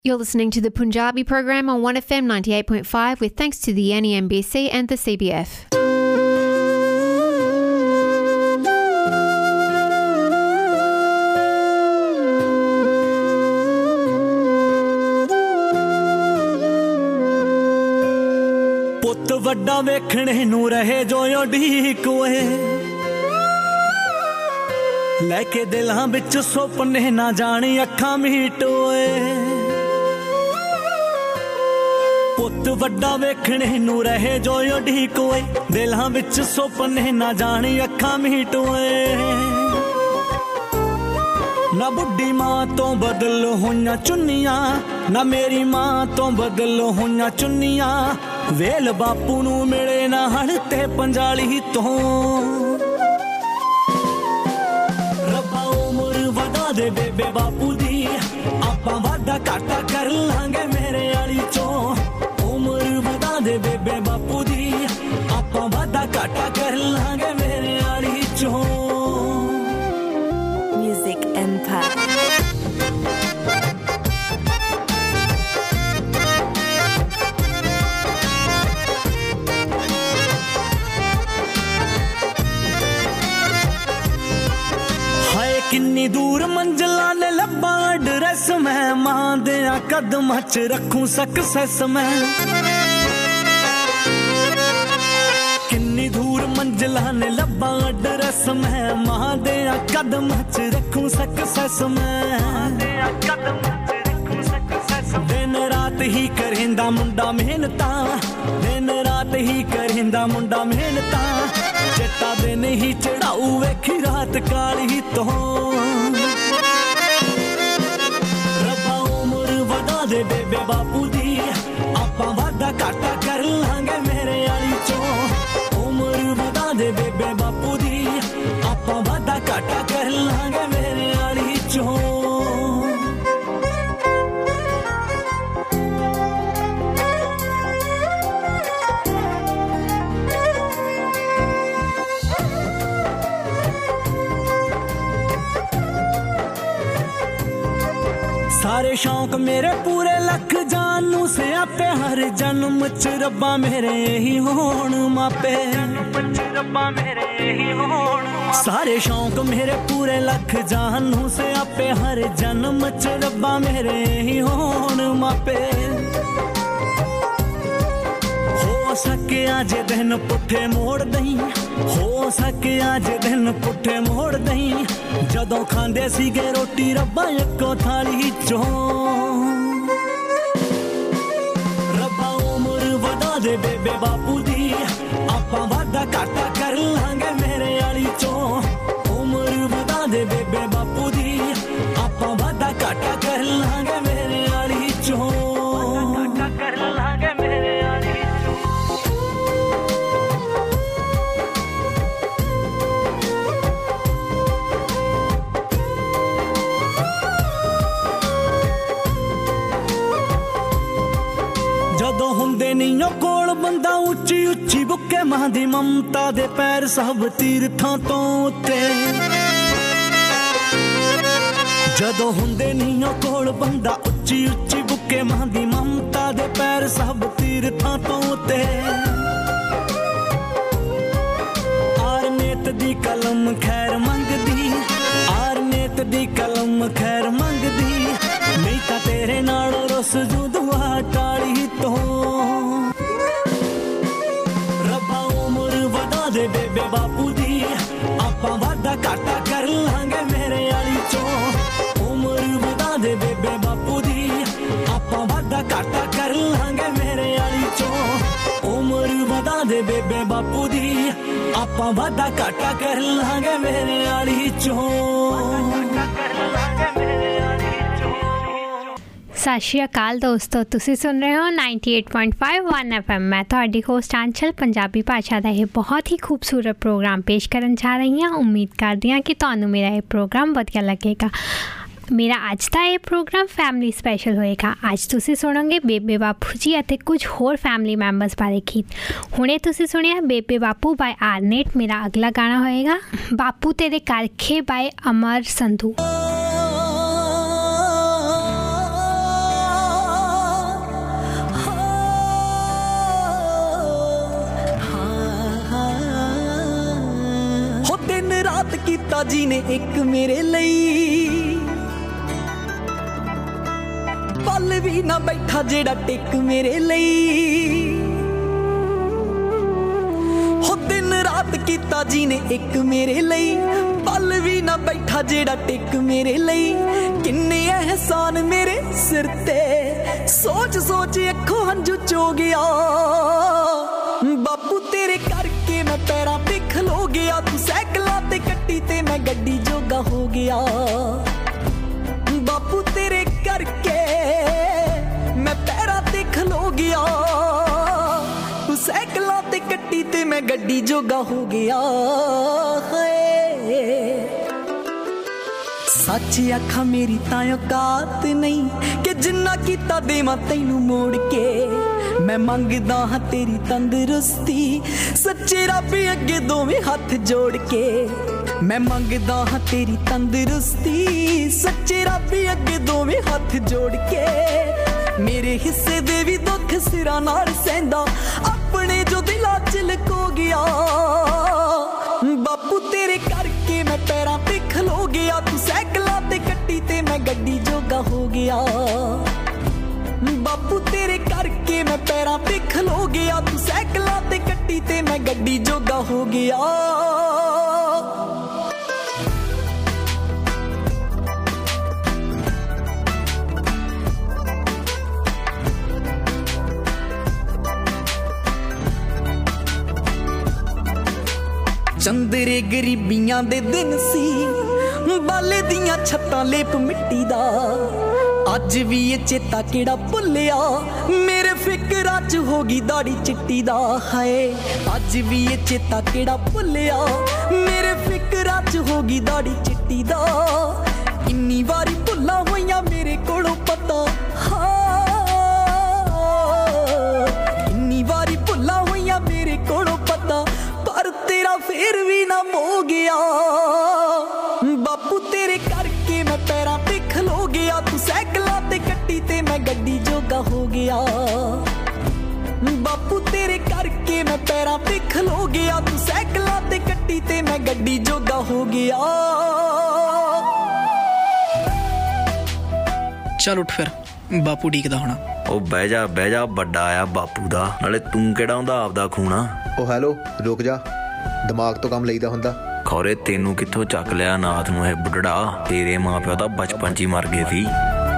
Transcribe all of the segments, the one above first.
You're listening to the Punjabi program on 1FM 98.5 with thanks to the NEMBC and the CBF. ਪੁੱਤ ਵੱਡਾ ਵੇਖਣੇ ਨੂੰ ਰਹੇ ਜੋ ਉਡੀਕ ਓਏ ਲੈ ਕੇ ਦਿਲਾਂ ਵਿੱਚ ਸੁਪਨੇ ਨਾ ਜਾਣੀ ਅੱਖਾਂ ਮੀਟ ਓਏ ਪੁੱਤ ਵੱਡਾ ਵੇਖਣੇ ਨੂੰ ਰਹੇ ਜੋ ਉਡੀਕ ਓਏ ਦਿਲਾਂ ਵਿੱਚ ਸੁਪਨੇ ਨਾ ਜਾਣੀ ਅੱਖਾਂ ਮੀਟ ਓਏ ਨਾ ਬੁੱਢੀ ਮਾਂ ਤੋਂ ਬਦਲ ਹੋਈਆਂ ਚੁੰਨੀਆਂ ਨਾ ਮੇਰੀ ਮਾਂ ਤੋਂ ਬਦਲ ਹੋਈਆਂ ਚੁੰਨੀਆਂ ਵੇਲ ਬਾਪੂ ਨੂੰ ਮਿਲੇ ਨਾ ਹਣ ਤੇ ਪੰਜਾਲੀ ਤੋਂ ਰੱਬਾ ਉਮਰ ਵਧਾ ਦੇ ਬੇਬੇ ਬਾਪੂ ਦੀ ਆਪਾਂ ਵਾਦਾ ਘਾਟਾ ਕਰ ਲਾਂਗੇ ਮੇਰੇ ਵਾਲੀ ਚੋਂ ਉਮਰ ਵਧਾ ਦੇ ਬੇਬੇ ਬਾਪੂ ਦੀ ਆਪਾਂ ਵਾਦਾ ਘਾਟਾ ਕਰ ਲਾਂਗੇ ਮੇਰੇ ਵਾਲੀ ਚੋਂ Music Empire किन्नी दूर मंजिला ने लब्बा एड्रेस मैं मां दिया कदम च रखूं सक्सेस मैं किन्नी दूर मंजिला ने लब्बा एड्रेस मैं मां दिया कदम च रखूं सक्सेस मैं दिन रात ही करेंदा मुंडा मेहनता दिन रात ही करेंदा मुंडा मेहनता चिट्टा दिन ही चढ़ाऊ वेखी रात काली तो रब्बा उमर वधा दे बेबे बापू दी आपां वादा घाटा कर लांगे मेरे वाली चों उमर वधा दे बेबे बापू दी आपां वादा घाटा कर लांगे मेरे वाली चों सारे शौक मेरे पूरे लख जानू से आपे हर जन्म च रब्बा मेरे ही होण मापे सारे शौक मेरे पूरे लख जानू से आपे हर जन्म च रब्बा मेरे ही होण मापे हो सके आज दिन पुठे मोड़ दई हो सके आज दिन पुठे मोड़ दई जदों खांदे सीगे रोटी रब्बा इक्को थाली चों रब्बा उमर वधा दे बेबे बापू दी आपां वादा घाटा कर लांगे मेरे वाली चों उमर वधा दे बेबे बापू दी आपां वादा घाटा कर लांगे मेरे वाली चों घाटा कर लांगे मेरे वाली ਜਦੋਂ ਹੁੰਦੇ ਨਹੀਂ ਉਹ ਕੋਲ ਬੰਦਾ ਉੱਚੀ ਉੱਚੀ ਬੁੱਕੇ ਮਾਂ ਦੀ ਮਮਤਾ ਦੇ ਪੈਰ ਸਭ ਤੀਰਥਾਂ ਤੋਂ ਉੱਤੇ ਜਦੋਂ ਹੁੰਦੇ ਨਹੀਂ ਉਹ ਕੋਲ ਬੰਦਾ ਉੱਚੀ ਉੱਚੀ ਬੁੱਕੇ ਮਾਂ ਦੀ ਮਮਤਾ ਦੇ ਪੈਰ ਸਭ ਤੀਰਥਾਂ ਤੋਂ ਉੱਤੇ ਆਰਨੇਤ ਦੀ ਕਲਮ ਖੈਰ ਮੰਗਦੀ ਆਰਨੇਤ ਦੀ ਕਲਮ ਖੈਰ ਮੰਗਦੀ ਨਹੀਂ ਤਾਂ ਤੇਰੇ ਨਾਲ ਰਸ ਜੂ ਦੁਆ ਟਾਲੀ ਤੋਂ ਰੱਬਾ ਉਮਰ ਵਧਾ ਦੇ ਬੇਬੇ ਬਾਪੂ ਦੀ ਆਪਾਂ ਵਾਦਾ ਘਾਟਾ ਕਰ ਲਾਂਗੇ ਮੇਰੇ ਵਾਲੀ ਚੋਂ ਉਮਰ ਵਧਾ ਦੇ ਬੇਬੇ ਬਾਪੂ ਦੀ ਆਪਾਂ ਵਾਦਾ ਘਾਟਾ ਕਰ ਲਾਂਗੇ ਮੇਰੇ ਵਾਲੀ ਚੋਂ ਉਮਰ ਵਧਾ ਦੇ ਬੇਬੇ ਬਾਪੂ ਦੀ ਆਪਾਂ ਵਾਦਾ ਘਾਟਾ ਕਰ ਲਾਂਗੇ ਮੇਰੇ ਵਾਲੀ ਚੋਂ ਸਤਿ ਸ਼੍ਰੀ ਅਕਾਲ ਦੋਸਤੋ ਤੁਸੀਂ ਸੁਣ ਰਹੇ ਹੋ 98.5 1 FM ਮੈਂ ਤੁਹਾਡੀ ਹੋਸਟ ਆਂਚਲ ਪੰਜਾਬੀ ਭਾਸ਼ਾ ਦਾ ਇਹ ਬਹੁਤ ਹੀ ਖੂਬਸੂਰਤ ਪ੍ਰੋਗਰਾਮ ਪੇਸ਼ ਕਰਨ ਜਾ ਰਹੀ ਹਾਂ ਉਮੀਦ ਕਰਦੀ ਹਾਂ ਕਿ ਤੁਹਾਨੂੰ ਮੇਰਾ ਇਹ ਪ੍ਰੋਗਰਾਮ ਵਧੀਆ ਲੱਗੇਗਾ ਮੇਰਾ ਅੱਜ ਦਾ ਇਹ ਪ੍ਰੋਗਰਾਮ ਫੈਮਿਲੀ ਸਪੈਸ਼ਲ ਹੋਏਗਾ ਅੱਜ ਤੁਸੀਂ ਸੁਣੋਗੇ ਬੇਬੇ ਬਾਪੂ ਜੀ ਅਤੇ ਕੁਝ ਹੋਰ ਫੈਮਿਲੀ ਮੈਂਬਰਸ ਬਾਰੇ ਗੀਤ ਹੁਣੇ ਤੁਸੀਂ ਸੁਣਿਆ ਬੇਬੇ ਬਾਪੂ ਬਾਏ ਆਰਨੇਟ ਮੇਰਾ ਅਗਲਾ ਗਾਣਾ ਹੋਏਗਾ ਬਾਪੂ ਤੇਰੇ ਕਰਖੇ ਬਾਏ ਅਮਰ ਸੰਧੂ ਕੀਤਾ ਜੀ ਨੇ ਇੱਕ ਮੇਰੇ ਲਈ, ਪਲ ਵੀ ਨਾ ਬੈਠਾ ਜਿਹੜਾ ਟਿਕ ਮੇਰੇ ਲਈ। ਹੋ ਦਿਨ ਰਾਤ ਕੀਤਾ ਜੀ ਨੇ ਇੱਕ ਮੇਰੇ ਲਈ, ਪਲ ਵੀ ਨਾ ਬੈਠਾ ਜਿਹੜਾ ਟਿਕ ਮੇਰੇ ਲਈ। ਕਿੰਨੇ ਅਹਿਸਾਨ ਮੇਰੇ ਸਿਰ ਤੇ, ਸੋਚ ਸੋਚ ਅੱਖੋਂ ਹੰਝੂ ਚੋ ਗਿਆ। ਬਾਪੂ ਤੇਰੇ ਕਰਕੇ ਮੈਂ ਪੈਰਾਂ ਤੇ ਖਲੋ ਗਿਆ, ਤੂੰ ਸਾਈਕਲਾਂ ਤੇ ਕੱਟੀ ਤੇ ਮੈਂ ਗੱਡੀ ਜੋਗਾ ਹੋ ਗਿਆ। ਬਾਪੂ ਤੇਰੇ ਕਰਕੇ ਮੈਂ ਪੈਰਾਂ ਤੇ ਖਲੋ ਗਿਆ, ਤੂੰ ਸਾਈਕਲਾਂ ਤੇ ਕੱਟੀ ਤੇ ਮੈਂ ਗੱਡੀ ਜੋਗਾ ਹੋ ਗਿਆ। ਸੱਚ ਆਖਾਂ ਮੇਰੀ ਤਾਂ ਔਕਾਤ ਨਹੀਂ ਕਿ ਜਿੰਨਾ ਕੀਤਾ ਦੇਵਾਂ ਤੈਨੂੰ ਮੋੜ ਕੇ। ਮੈਂ ਮੰਗਦਾ ਹਾਂ ਤੇਰੀ ਤੰਦਰੁਸਤੀ, ਸੱਚੇ ਰੱਬ ਅੱਗੇ ਦੋਵੇਂ ਹੱਥ ਜੋੜ ਕੇ। ਮੈਂ ਮੰਗਦਾ ਹਾਂ ਤੇਰੀ ਤੰਦਰੁਸਤੀ, ਸੱਚੇ ਰੱਬ ਅੱਗੇ ਦੋਵੇਂ ਹੱਥ ਜੋੜ ਕੇ। ਮੇਰੇ ਹਿੱਸੇ ਦੇ ਵੀ ਦੁੱਖ ਸਿਰਾਂ ਨਾਲ ਸਹਿੰਦਾ, ਆਪਣੇ ਜੋ ਦਿਲਾਂ 'ਚ ਲੁਕੋ ਗਿਆ। ਬਾਪੂ ਤੇਰੇ ਕਰਕੇ ਮੈਂ ਪੈਰਾਂ ਤੇ ਖਲੋ ਗਿਆ, ਤੂੰ ਸਾਈਕਲਾਂ ਤੇ ਕੱਟੀ ਤੇ ਮੈਂ ਗੱਡੀ ਜੋਗਾ ਹੋ ਗਿਆ। ਬਾਪੂ ਤੇਰੇ ਕਰਕੇ ਮੈਂ ਪੈਰਾਂ ਤੇ ਖਲੋ ਗਿਆ, ਤੂੰ ਸਾਈਕਲਾਂ ਤੇ ਕੱਟੀ ਤੇ ਮੈਂ ਗੱਡੀ ਜੋਗਾ ਹੋ ਗਿਆ। ਚੰਦਰੇ ਗਰੀਬੀਆਂ ਦੇ ਦਿਨ ਸੀ, ਬਾਲੇ ਦੀਆਂ ਛੱਤਾਂ ਲੇਪ ਮਿੱਟੀ ਦਾ। ਅੱਜ ਵੀ ਇਹ ਚੇਤਾ ਕਿਹੜਾ ਭੁੱਲਿਆ, ਮੇਰੇ ਫਿਕਰਾਂ 'ਚ ਹੋ ਗਈ ਦਾੜੀ ਚਿੱਟੀ ਦਾ। ਹਾਏ ਅੱਜ ਵੀ ਇਹ ਚੇਤਾ ਕਿਹੜਾ ਭੁੱਲਿਆ, ਮੇਰੇ ਫਿਕਰਾਂ 'ਚ ਹੋ ਗਈ ਦਾੜੀ ਚਿੱਟੀ ਦਾ। ਇੰਨੀ ਵਾਰੀ ਭੁੱਲਾਂ ਹੋਈਆਂ ਮੇਰੇ ਕੋਲੋਂ ਪਤਾ, ਇੰਨੀ ਵਾਰੀ ਭੁੱਲਾਂ ਹੋਈਆਂ ਮੇਰੇ ਕੋਲੋਂ ਪਤਾ, ਪਰ ਤੇਰਾ ਫੇਰ ਵੀ ਨਾ ਮੋ ਗਿਆ। ਬਾਪੂ ਤੇਰੇ ਕਰਕੇ ਮੈਂ ਪੈਰਾਂ ਤੇ ਖਲੋ ਗਿਆ, ਤੂੰ ਸਾਈਕਲਾਂ ਤੇ ਕੱਟੀ ਤੇ ਮੈਂ ਗੱਡੀ ਜੋਗਾ ਹੋ ਗਿਆ। ਬਾਪੂ ਤੇਰੇ ਕਰਕੇ ਮੈਂ ਪੈਰਾਂ ਤੇ ਖਲੋ ਗਿਆ, ਤੂੰ ਸਾਈਕਲਾਂ ਤੇ ਕੱਟੀ ਤੇ ਮੈਂ ਗੱਡੀ ਜੋਗਾ ਹੋ ਗਿਆ। ਚੱਲ ਉੱਠ ਫਿਰ, ਬਾਪੂ ਡੀਕਦਾ ਹੋਣਾ। ਉਹ ਬਹਿ ਜਾ ਵੱਡਾ ਆ ਬਾਪੂ ਦਾ, ਨਾਲੇ ਤੂੰ ਕਿਹੜਾ ਹੁੰਦਾ ਆਪਦਾ ਖੂਣਾ। ਉਹ ਹੈਲੋ ਰੁਕ ਜਾ, ਦਿਮਾਗ ਤੋਂ ਕੰਮ ਲਈਦਾ ਹੁੰਦਾ। ਖੌਰੇ ਤੈਨੂੰ ਕਿੱਥੋਂ ਚੱਕ ਲਿਆ ਨਾਥ ਨੂੰ ਇਹ ਬੁੱਢੜਾ, ਤੇਰੇ ਮਾਂ ਪਿਓ ਤਾਂ ਬਚਪਨ 'ਚ ਹੀ ਮਰ ਗਏ ਸੀ।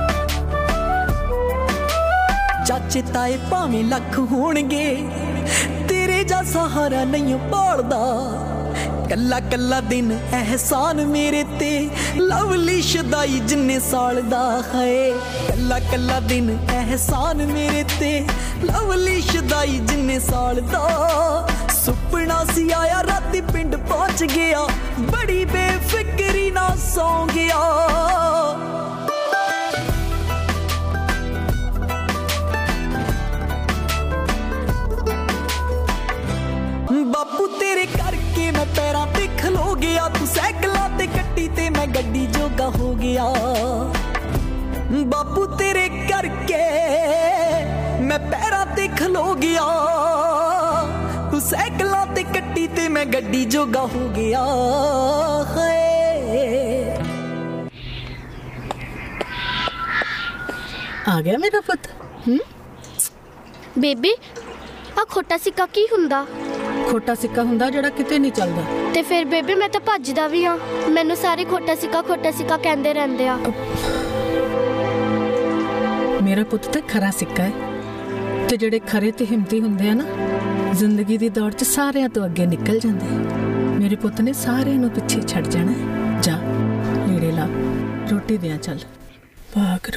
ਚਾਚੇ ਤਾਏ ਭਾਵੇਂ ਲੱਖ ਹੋਣਗੇ, ਤੇਰੇ ਜਾ ਸਹਾਰਾ ਨਹੀਂ ਭਾਲਦਾ। ਕੱਲਾ ਕੱਲਾ ਦਿਨ ਅਹਿਸਾਨ ਮੇਰੇ ਤੇ, ਲਵਲੀ ਸ਼ਦਾਈ ਜਿੰਨੇ ਸਾਲ ਦਾ। ਹੈ ਕੱਲਾ ਕੱਲਾ ਦਿਨ ਅਹਿਸਾਨ ਮੇਰੇ ਤੇ, ਲਵਲੀ ਸ਼ਦਾਈ ਜਿੰਨੇ ਸਾਲ ਦਾ। ਸੁਪਨਾ ਸੀ ਆਇਆ ਰਾਤੀ ਪਿੰਡ ਪਹੁੰਚ ਗਿਆ, ਬੜੀ ਬੇਫਿਕਰੀ ਨਾਲ ਸੌਂ ਗਿਆ। ਬਾਪੂ ਤੇਰੇ ਕਰਕੇ ਮੈਂ ਪੈਰਾਂ ਤੇ ਖਲੋ ਗਿਆ, ਤੂੰ ਸਾਈਕਲਾਂ ਤੇ ਕੱਟੀ ਤੇ ਮੈਂ ਗੱਡੀ ਜੋਗਾ ਹੋ ਗਿਆ। ਬਾਪੂ ਤੇਰੇ ਕਰਕੇ ਮੈਂ ਪੈਰਾਂ ਤੇ ਖਲੋ ਗਿਆ, ਤੂੰ ਸਾਈਕਲਾਂ ਤੇ ਕੱਟੀ ਤੇ ਮੈਂ ਗੱਡੀ ਜੋਗਾ ਹੋ ਗਿਆ। ਆ ਗਿਆ ਮੇਰਾ ਪੁੱਤ। ਬੇਬੀ ਆ ਖੋਟਾ ਸਿੱਕਾ ਕੀ ਹੁੰਦਾ? ਖੋਟਾ ਸਿੱਕਾ ਹੁੰਦਾ ਜਿਹੜਾ ਕਿਤੇ ਨਹੀਂ ਚੱਲਦਾ। ਤੇ ਫਿਰ ਬੇਬੀ ਮੈਂ ਤਾਂ ਭੱਜਦਾ ਵੀ ਹਾਂ, ਮੈਨੂੰ ਸਾਰੇ ਖੋਟਾ ਸਿੱਕਾ ਕਹਿੰਦੇ ਰਹਿੰਦੇ ਆ। ਮੇਰਾ ਪੁੱਤ ਤਾਂ ਖਰਾ ਸਿੱਕਾ ਹੈ, ਤੇ ਜਿਹੜੇ ਖਰੇ ਤੇ ਹਿੰਮਤੀ ਹੁੰਦੇ ਆ ਨਾ, ਜ਼ਿੰਦਗੀ ਦੀ ਦੌੜ 'ਚ ਸਾਰਿਆਂ ਤੋਂ ਅੱਗੇ ਨਿਕਲ ਜਾਂਦੇ। ਮੇਰੇ ਪੁੱਤ ਨੇ ਸਾਰਿਆਂ ਨੂੰ ਪਿੱਛੇ ਛੱਡ ਜਾਣਾ। ਜਾ ਲੀੜੇ ਲਾ, ਰੋਟੀ ਦਿਆਂ ਚੱਲ। ਭਾਗਰੂ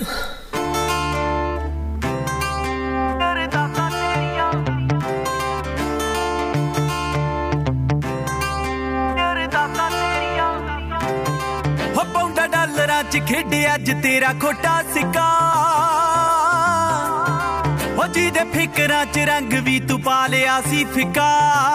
ਡਾਲਰਾਂ 'ਚ ਖੇਡਿਆ ਅੱਜ ਤੇਰਾ ਖੋਟਾ ਸਿੱਕਾ, ਉਹ ਜਿਹਦੇ ਫਿਕਰਾਂ 'ਚ ਰੰਗ ਵੀ ਤੂੰ ਪਾ ਲਿਆ ਸੀ ਫਿੱਕਾ।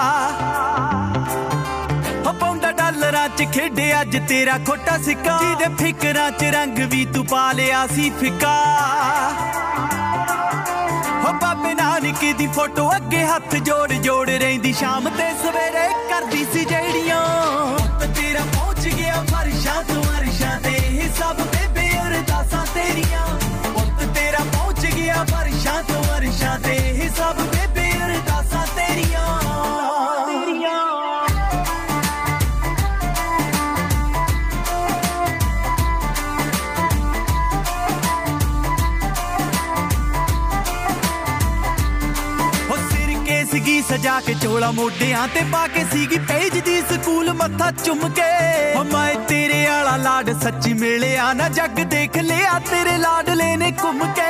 ਉਹ ਪੌਂਡਾ ਡਾਲਰਾਂ 'ਚ ਖੇਡਿਆ ਅੱਜ ਤੇਰਾ ਖੋਟਾ ਸਿੱਕਾ, ਜਿਹਦੇ ਫਿਕਰਾਂ 'ਚ ਰੰਗ ਵੀ ਤੂੰ ਪਾ ਲਿਆ ਸੀ ਫਿੱਕਾ। ਉਹ ਬਾਬੇ ਨਾਨਕ नानके दी फोटो अगे हाथ जोड़ जोड़ रहिंदी शाम ते सवेरे करदी सी जेड़ियां तेरा पहुंच गया फर्शां तो अरशां ते सब बेबे अरदासां तेरियां तेरा पहुंच गया फर्शां तो अरशां ते सब बेबे अरदासां तेरियां सीगी सजा के चोला मोटियां ते पाके सीगी पेज दी स्कूल मत्था चुम के मैं तेरे आला लाड सच्ची मिले ना जग देख लिया तेरे लाडले ने घुम के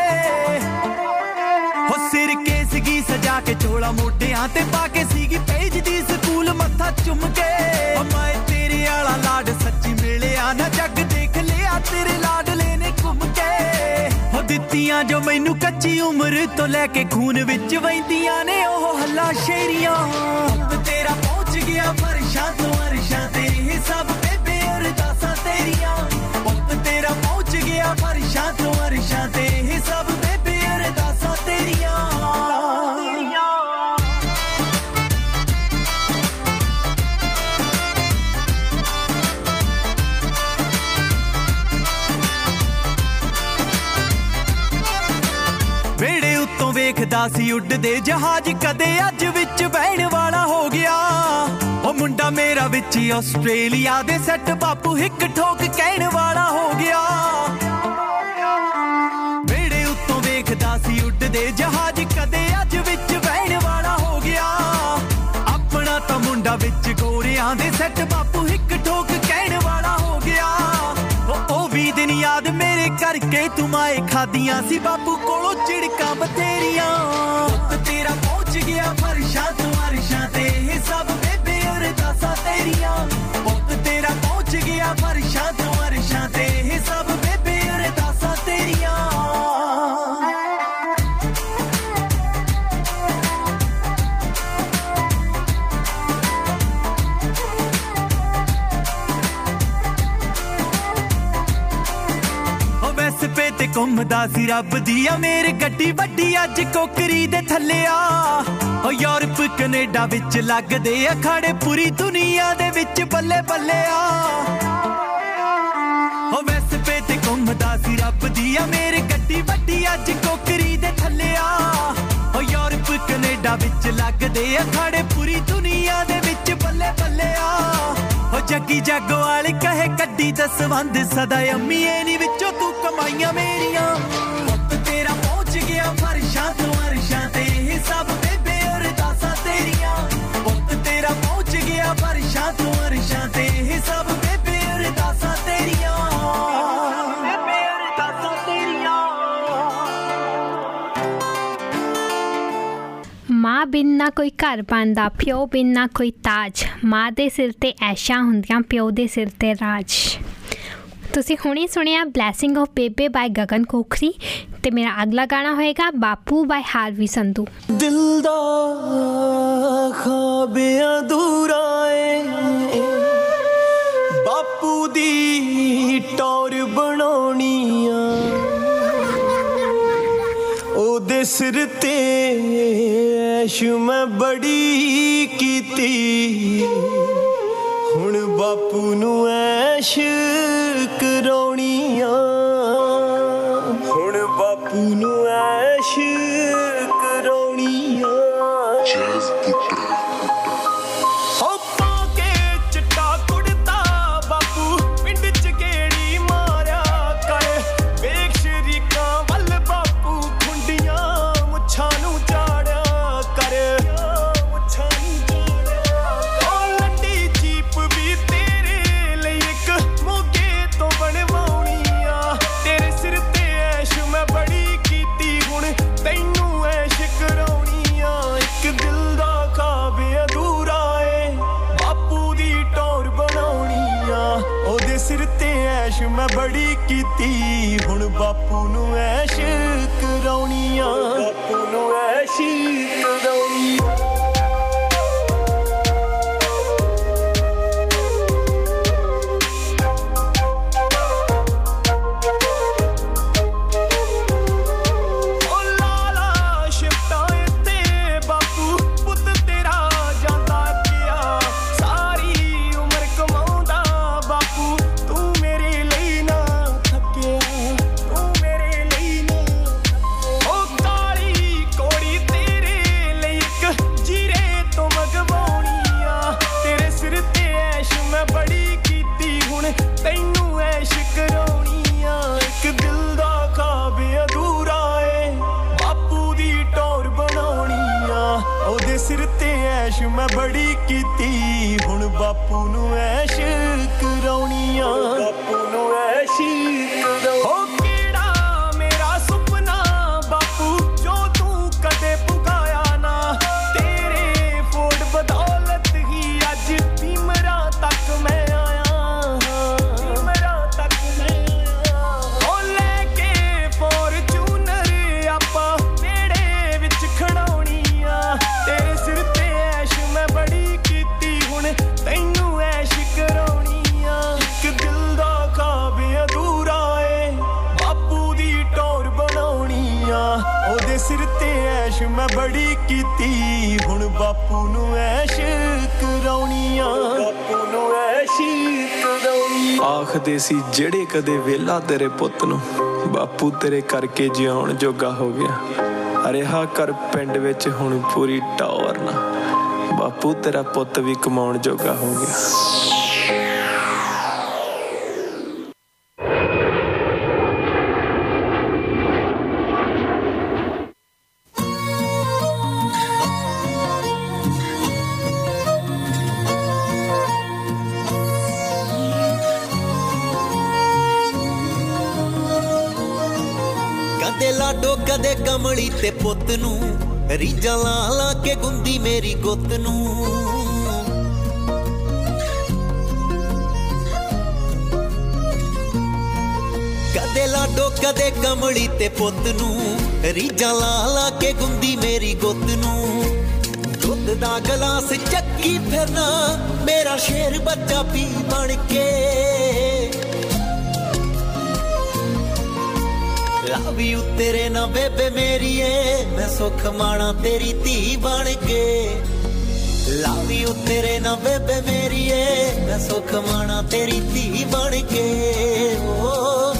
हो सिर के सीगी सजा के चोला मोटियां ते पाके सीगी पेज दी स्कूल मत्था चुम के मैं तेरे आला लाड सच्ची मिले ना जग देख लिया तेरे लाडले ने घुम के हो दित्तियां जो मैनू कच्ची उम्र तो लेके खून विच वहिंदियां ने ओह हल्ला शेरियां तेरा पहुंच गया फर्शां तो अरशां ते सब बेबे अरदासां तेरियां तेरा पहुंच गया फर्शां तो अरशां ते सब बेबे अरदासां तेरियां वेड़े उत्तों वेखदा सी उड्डदे जहाज कदे अज विच बहण वाला हो गया ओ मुंडा मेरा विच आस्ट्रेलिया दे सैट बापू हिक ठोक कहण वाला हो गया वेड़े उत्तों वेखदा सी उड्डदे जहाज कदे अज विच बहण वाला हो गया अपना तां मुंडा विच गोरियां दे सैट बापू हिक ठोक कहण वाला हो गया ओ भी दिन याद मेरे करके तुमाए खादियां सी बापू कोलों चिड़का बथेरियां तेरा पहुंच गया फर्शां तो अरशां ते सब बेबे अरदासां तेरियां तेरा पहुंच गया फर्शां तो अरशां ते सब बेबे अरदासां तेरियां पे ते घुमदा सी रब दिया मेरे गड्डी वड्डी अज कोकरी दे थल्ले आ ओ यूरोप कनेडा विच लगदे अखाड़े पूरी दुनिया दे विच बल्ले बल्ले आ ओ वैस पे ते घुमदा सी रब दिया मेरे गड्डी वड्डी अज कोकरी दे थल्ले आ ओ यूरोप कनेडा विच लगदे अखाड़े पूरी दुनिया दे विच बल्ले बल्ले आ ओ जग्गी जगवाल कहे कड्डी दसवंद सदा अम्मीए नी विचों तू कमाइयां मेरियां तेरा पहुंच गया फर्शां तो अरशां ते सब बेबे अरदासां तेरियां तेरा पहुंच गया फर्शां तो अरशां ते सब बेबे अरदासां तेरियां बेबे अरदासां तेरियां माँ बिन ना कोई घर बनदा प्यो बिन ना कोई ताज माँ दे सिर ते ऐशां हुंदियां प्यो दे सिर ते राज ਤੁਸੀਂ ਹੁਣੇ ਸੁਣਿਆ ਬਲੈਸਿੰਗ ਆਫ ਬੇਬੇ ਬਾਈ ਗਗਨ ਕੋਖਰੀ ਤੇ ਮੇਰਾ ਅਗਲਾ ਗਾਣਾ ਹੋਏਗਾ ਬਾਪੂ ਬਾਈ ਹਾਰਵੀ ਸੰਧੂ ਦਿਲ ਦਾ ਖਾਬ ਅਧੂਰਾ ਏ ਬਾਪੂ ਦੀ ਟੌਰ ਬਣਾਉਣੀ ਆ ਉਹਦੇ ਸਿਰ ਤੇ ਐਸ਼ ਮੈਂ ਬੜੀ ਕੀਤੀ ਹੁਣ ਬਾਪੂ ਨੂੰ ਐਸ਼ ਕਰਾਉਣੀ ਆ ਹੁਣ ਬਾਪੂ ਨੂੰ ਐਸ਼ ਕਰਾਉਣੀ ਆ ਹੋ ਪਾ ਕੇ ਚਿੱਟਾ ਕੁੜਤਾ ਬਾਪੂ ਪਿੰਡ ਚ ਗੇੜੀ ਮਾਰਿਆ ਕਰ ਵੇਖ ਸ਼ਰੀਕਾਂ ਵੱਲ ਬਾਪੂ ਖੁੰਡੀਆਂ ਮੁੱਛਾਂ ਨੂੰ ਝਾੜਿਆ ਕਰ ਮੁੱਛਾਂ ਨੂੰ ਝਾੜਿਆ ਉਹ ਲੰਡੀ ਜੀਪ ਵੀ ਤੇਰੇ ਲਈ ਇੱਕ ਮੋਗੇ ਤੋਂ ਬਣਵਾਉਣੀ ਆ ਤੇਰੇ ਸਿਰ ਤੇ ਐਸ਼ ਮੈਂ ਬੜੀ ਕੀਤੀ ਹੁਣ ਤੈਨੂੰ ਐਸ਼ ਕਰਾਉਣੀ ਆ ਇੱਕ ਦਿਲ ਦਾ ਖਾਬ ਅਧੂਰਾ ਏ ਬਾਪੂ ਦੀ ਟੌਰ ਬਣਾਉਣੀ ਆ ਉਹਦੇ ਸਿਰ ਤੇ ਐਸ਼ ਮੈਂ ਬੜੀ ਕੀਤੀ ਹੁਣ ਬਾਪੂ ਨੂੰ ਐਸ਼ ਕਰਾਉਣੀ ਆ ਬਾਪੂ ਨੂੰ ਐਸ਼ ਕਰਾਉਣੀ ਆ ਉਹ ਲਾਲਾ ਸ਼ਿਫਟਾਂ ਇੱਥੇ मैं बड़ी कीती हुण बापू नू ऐश कराउणिया बापू नू ऐश कराउणिया कीड़ा मेरा सुपना बापू जो तू कदे पुगाया ना तेरे फोड़ बदौलत ही अज भीमरा तक मैं आया भीमरा तक मैं आया ओ लेके फॉर्च्यूनर आपा नेड़े विच खड़ाउणिया तेरे सिर ते ऐश मैं बड़ी कीती हुण तैनू ऐश कराउणिया इक दिल दा ख्वाब अधूरा ए बापू दी टोर बनाउणिया ओदे सिर ते ऐश मैं बड़ी कीती हुण बापू नू ऐश कराउणिया बापू नू ऐश कराउणिया आखदे सी ਜਿਹੜੇ ਕਦੇ ਵੇਲਾ ਤੇਰੇ ਪੁੱਤ ਨੂੰ ਬਾਪੂ ਤੇਰੇ ਕਰਕੇ ਜਿਉਣ ਜੋਗਾ ਹੋ ਗਿਆ ਰਿਹਾ ਕਰ ਪਿੰਡ ਵਿੱਚ ਹੁਣ ਪੂਰੀ ਟੌਰ ਨਾ ਬਾਪੂ ਤੇਰਾ ਪੁੱਤ ਵੀ ਕਮਾਉਣ ਜੋਗਾ ਹੋ ਗਿਆ ਕਦੇ ਲਾਡੋ ਕਦੇ ਕਮਲੀ ਤੇ ਪੁੱਤ ਨੂੰ ਰੀਜਾਂ ਲਾ ਲਾ ਕੇ ਗੁੰਦੀ ਮੇਰੀ ਗੁੱਤ ਨੂੰ ਕਦੇ ਲਾਡੋ ਕਦੇ ਕਮਲੀ ਤੇ ਪੁੱਤ ਨੂੰ ਰੀਜਾਂ ਲਾ ਲਾ ਕੇ ਗੁੰਦੀ ਮੇਰੀ ਗੁੱਤ ਨੂੰ ਦੁੱਧ ਦਾ ਗਲਾਸ ਚੱਕੀ ਫਿਰਨਾ ਮੇਰਾ ਸ਼ੇਰ ਬੱਚਾ ਪੀ ਬਣ ਕੇ ਲਵ ਯੂ ਤੇਰੇ ਨਾ ਬੇਬੇ ਮੇਰੀਏ ਮੈਂ ਸੁੱਖ ਮਾਣਾ ਤੇਰੀ ਧੀ ਬਣ ਕੇ ਲਵ ਯੂ ਤੇਰੇ ਨਾ ਬੇਬੇ ਮੇਰੀਏ ਮੈਂ ਸੁੱਖ ਮਾਣਾ ਤੇਰੀ ਧੀ ਬਣ ਕੇ ਓ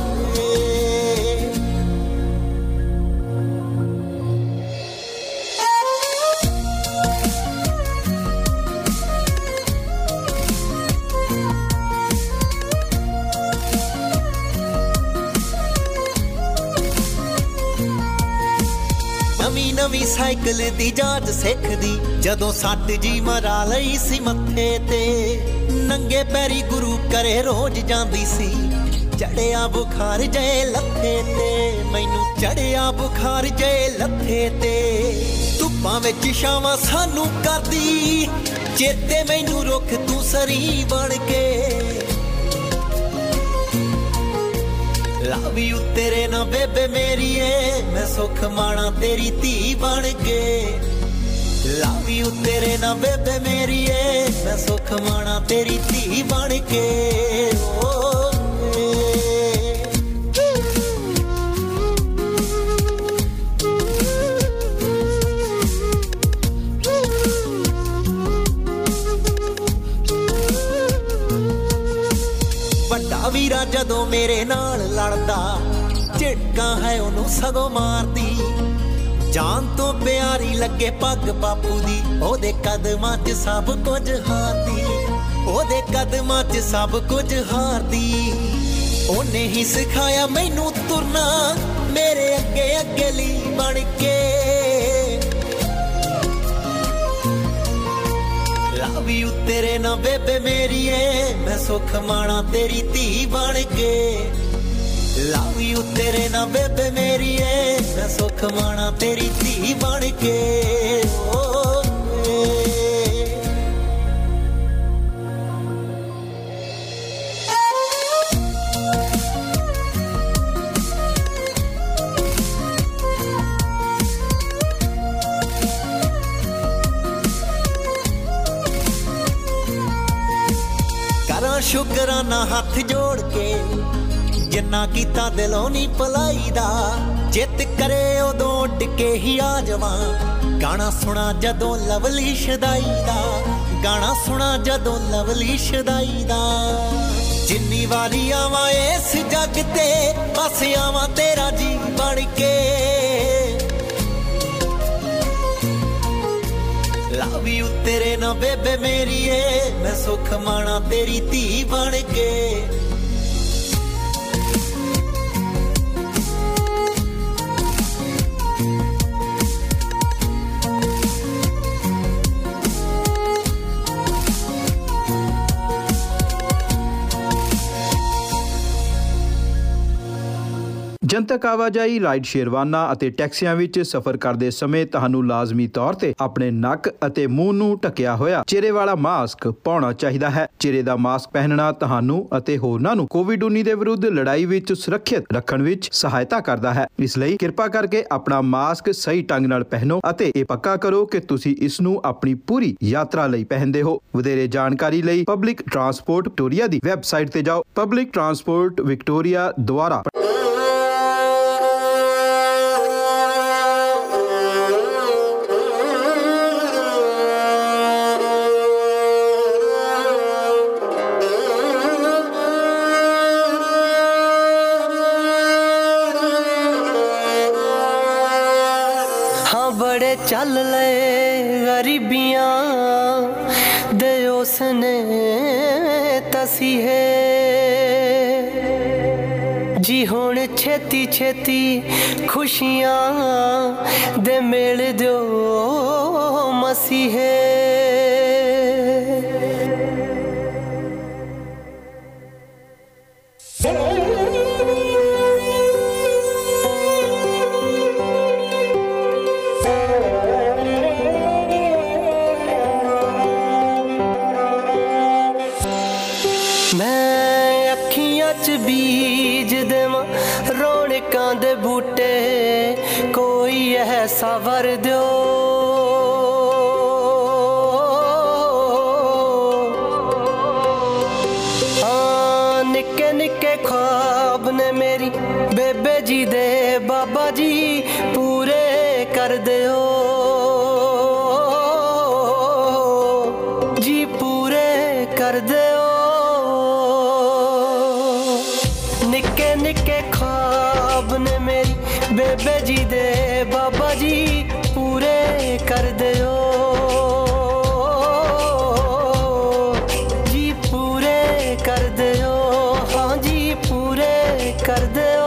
ਨਵੀਂ ਸਾਈਕਲ ਦੀ ਜਾਂਚ ਸਿੱਖਦੀ ਜਦੋਂ ਸੱਟ ਜੀ ਮਰਾ ਲਈ ਸੀ ਮੱਥੇ ਤੇ ਨੰਗੇ ਪੈਰੀ ਗੁਰੂ ਘਰੇ ਰੋਜ਼ ਜਾਂਦੀ ਸੀ ਚੜਿਆ ਬੁਖਾਰ ਜੇ ਲੱਥੇ ਤੇ ਮੈਨੂੰ ਚੜਿਆ ਬੁਖਾਰ ਜੇ ਲੱਥੇ ਤੇ ਧੁੱਪਾਂ ਵਿੱਚ ਛਾਵਾਂ ਸਾਨੂੰ ਕਰਦੀ ਚੇਤੇ ਮੈਨੂੰ ਰੁੱਖ ਤੂੰ ਸਰੀ ਬਣ ਕੇ ਲਵ ਯੂ ਤੇਰੇ ਨਾ ਬੇਬੇ ਮੇਰੀਏ ਮੈਂ ਸੁੱਖ ਮਾਣਾ ਤੇਰੀ ਧੀ ਬਣ ਕੇ ਲਵ ਯੂ ਤੇਰੇ ਨਾ ਬੇਬੇ ਮੇਰੀਏ ਮੈਂ ਸੁੱਖ ਮਾਣਾ ਤੇਰੀ ਧੀ ਬਣ ਕੇ ਓ ਵੀਰਾ ਜਦੋਂ ਮੇਰੇ ਨਾਲ ਲੜਦਾ ਝਿੜਕਾਂ ਹੈ ਉਹਨੂੰ ਸਗੋਂ ਮਾਰਦੀ ਜਾਨ ਤੋਂ ਪਿਆਰੀ ਲੱਗੇ ਪੱਗ ਬਾਪੂ ਦੀ ਉਹਦੇ ਕਦਮਾਂ 'ਚ ਸਭ ਕੁਝ ਹਾਰਦੀ ਉਹਦੇ ਕਦਮਾਂ 'ਚ ਸਭ ਕੁਝ ਹਾਰਦੀ ਉਹਨੇ ਹੀ ਸਿਖਾਇਆ ਮੈਨੂੰ ਤੁਰਨਾ ਮੇਰੇ ਅੱਗੇ ਅੱਗੇ ਲਈ ਬਣ ਕੇ ਲਵ ਯੂ ਤੇਰੇ ਨਾ ਬੇਬੇ ਮੇਰੀਏ ਮੈਂ ਸੁੱਖ ਮਾਣਾ ਤੇਰੀ ਧੀ ਬਣ ਕੇ ਲਵ ਯੂ ਤੇਰੇ ਨਾ ਬੇਬੇ ਮੇਰੀਏ ਮੈਂ ਸੁੱਖ ਮਾਣਾ ਤੇਰੀ ਧੀ ਬਣ ਕੇ ਓ ਸ਼ੁਕਰਾਨਾ ਹੱਥ ਜੋੜ ਕੇ ਜਿੰਨਾ ਕੀਤਾ ਦਿਲੋਂ ਨੀ ਭਲਾਈ ਦਾ ਜਿੱਤ ਕਰੇ ਉਦੋਂ ਉੱਡ ਕੇ ਹੀ ਆ ਜਾਵਾਂ ਗਾਣਾ ਸੁਣਾ ਜਦੋਂ ਲਵਲੀ ਸ਼ਦਾਈ ਦਾ ਗਾਣਾ ਸੁਣਾ ਜਦੋਂ ਲਵਲੀ ਸ਼ਦਾਈ ਦਾ ਜਿੰਨੀ ਵਾਰੀ ਆਵਾਂ ਇਸ ਜੱਗ ਤੇ ਬਸ ਆਵਾਂ ਤੇਰਾ ਜੀ ਬਣ ਕੇ ਲਵ ਯੂ ਤੇਰੇ ਨਾ ਬੇਬੇ ਮੇਰੀਏ ਮੈਂ ਸੁੱਖ ਮਾਣਾ ਤੇਰੀ ਧੀ ਬਣ ਕੇ ਤੱਕ ਆਵਾਜਾਈ, ਰਾਈਡ ਸ਼ੇਅਰ ਵਾਹਨਾਂ ਅਤੇ ਟੈਕਸੀਆਂ ਵਿੱਚ ਸਫ਼ਰ ਕਰਦੇ ਸਮੇਂ ਤੁਹਾਨੂੰ ਲਾਜ਼ਮੀ ਤੌਰ ਤੇ ਆਪਣੇ ਨੱਕ ਅਤੇ ਮੂੰਹ ਨੂੰ ਢੱਕਿਆ ਹੋਇਆ ਚਿਹਰੇ ਵਾਲਾ ਮਾਸਕ ਪਾਉਣਾ ਚਾਹੀਦਾ ਹੈ। ਚਿਹਰੇ ਦਾ ਮਾਸਕ ਪਹਿਨਣਾ ਤੁਹਾਨੂੰ ਅਤੇ ਹੋਰਨਾਂ ਨੂੰ ਕੋਵਿਡ-19 ਦੇ ਵਿਰੁੱਧ ਲੜਾਈ ਵਿੱਚ ਸੁਰੱਖਿਅਤ ਰੱਖਣ ਵਿੱਚ ਸਹਾਇਤਾ ਕਰਦਾ ਹੈ। ਇਸ ਲਈ ਕਿਰਪਾ ਕਰਕੇ ਆਪਣਾ ਮਾਸਕ ਸਹੀ ਢੰਗ ਨਾਲ ਪਹਿਨੋ ਅਤੇ ਇਹ ਪੱਕਾ ਕਰੋ ਕਿ ਤੁਸੀਂ ਇਸ ਨੂੰ ਆਪਣੀ ਪੂਰੀ ਯਾਤਰਾ ਲਈ ਪਹਿਨਦੇ ਹੋ। ਵਧੇਰੇ ਜਾਣਕਾਰੀ ਲਈ ਪਬਲਿਕ ਟਰਾਂਸਪੋਰਟ ਵਿਕਟੋਰੀਆ ਦੀ ਵੈਬਸਾਈਟ ਤੇ ਜਾਓ। ਪਬਲਿਕ ਟਰਾਂਸਪੋਰਟ ਵਿਕਟੋਰੀਆ ਦੁਆਰਾ चल ले गरीबियां दे उसने तसी है जी हुण छेती छेती खुशियां दे मेल दो मसीहे। बीज देवां रौनकां दे बूटे कोई ऐसा वर दो निक्के निक्के ख्वाब ने मेरी बेबे जी दे बाबा जी पूरे कर दियो जी पूरे कर दियो। निक्के निक्के ख्वाब ने मेरी बेबे जी दे बाबा जी पूरे कर दियो जी पूरे कर दियो हाँ जी पूरे कर दियो।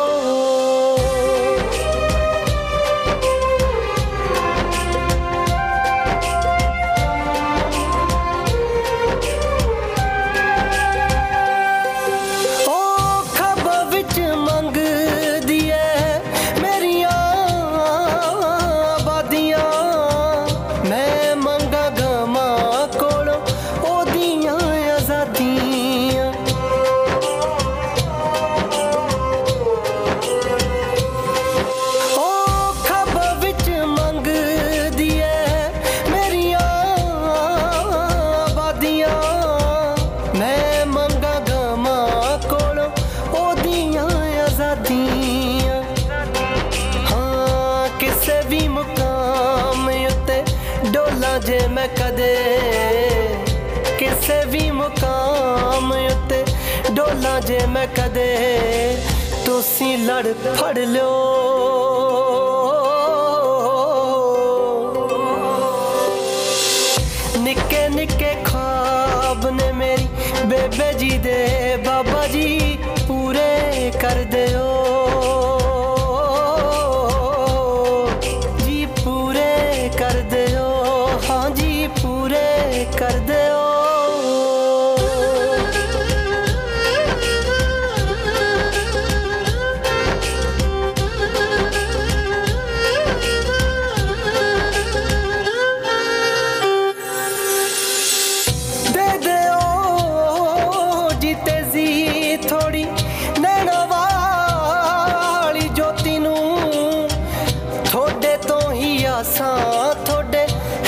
जे मैं कदे किसे भी मुकाम उत्ते डोला जे मैं कदे तुसी लड़ फड़ लो निक्के निक्के ख्वाब ने मेरी बेबे जी दे बाबा जी पूरे कर दियो जी पूरे कर दियो हाँ जी पूरे कर दियो। दे दियो जी तेजी थोड़ी नैना वाली ज्योति नू थोड़े तो ही आसां थोड़े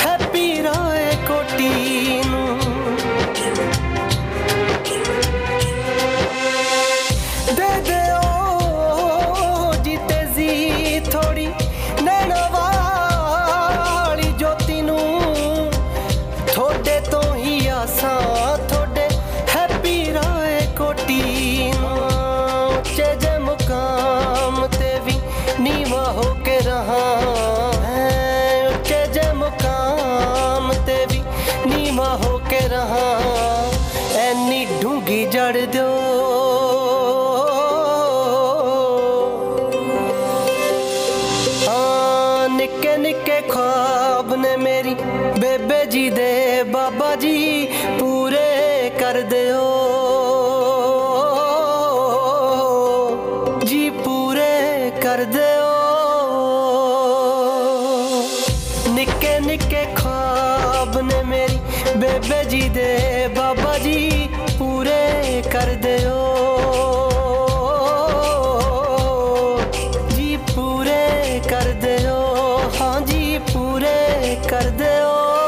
दे दियो जी तेजी थोड़ी नैना वाली ज्योति नू थोड़े तो ही आसां थोड़े हैप्पी राए कोटी उच्चे जे मुकाम ते भी नीवा होके रहा उच्चे जे मुकाम ते भी नीवा होके रहा ऐनी ढूंगी जड़ दो निक्के निक्के ख्वाब ने मेरी बेबे जी दे बाबा जी पूरे कर दियो जी पूरे निक्के निक्के ख्वाब ने मेरी बेबे जी दे बाबा जी पूरे कर दियो जी, पूरे कर दियो, हाँ जी पूरे कर दियो।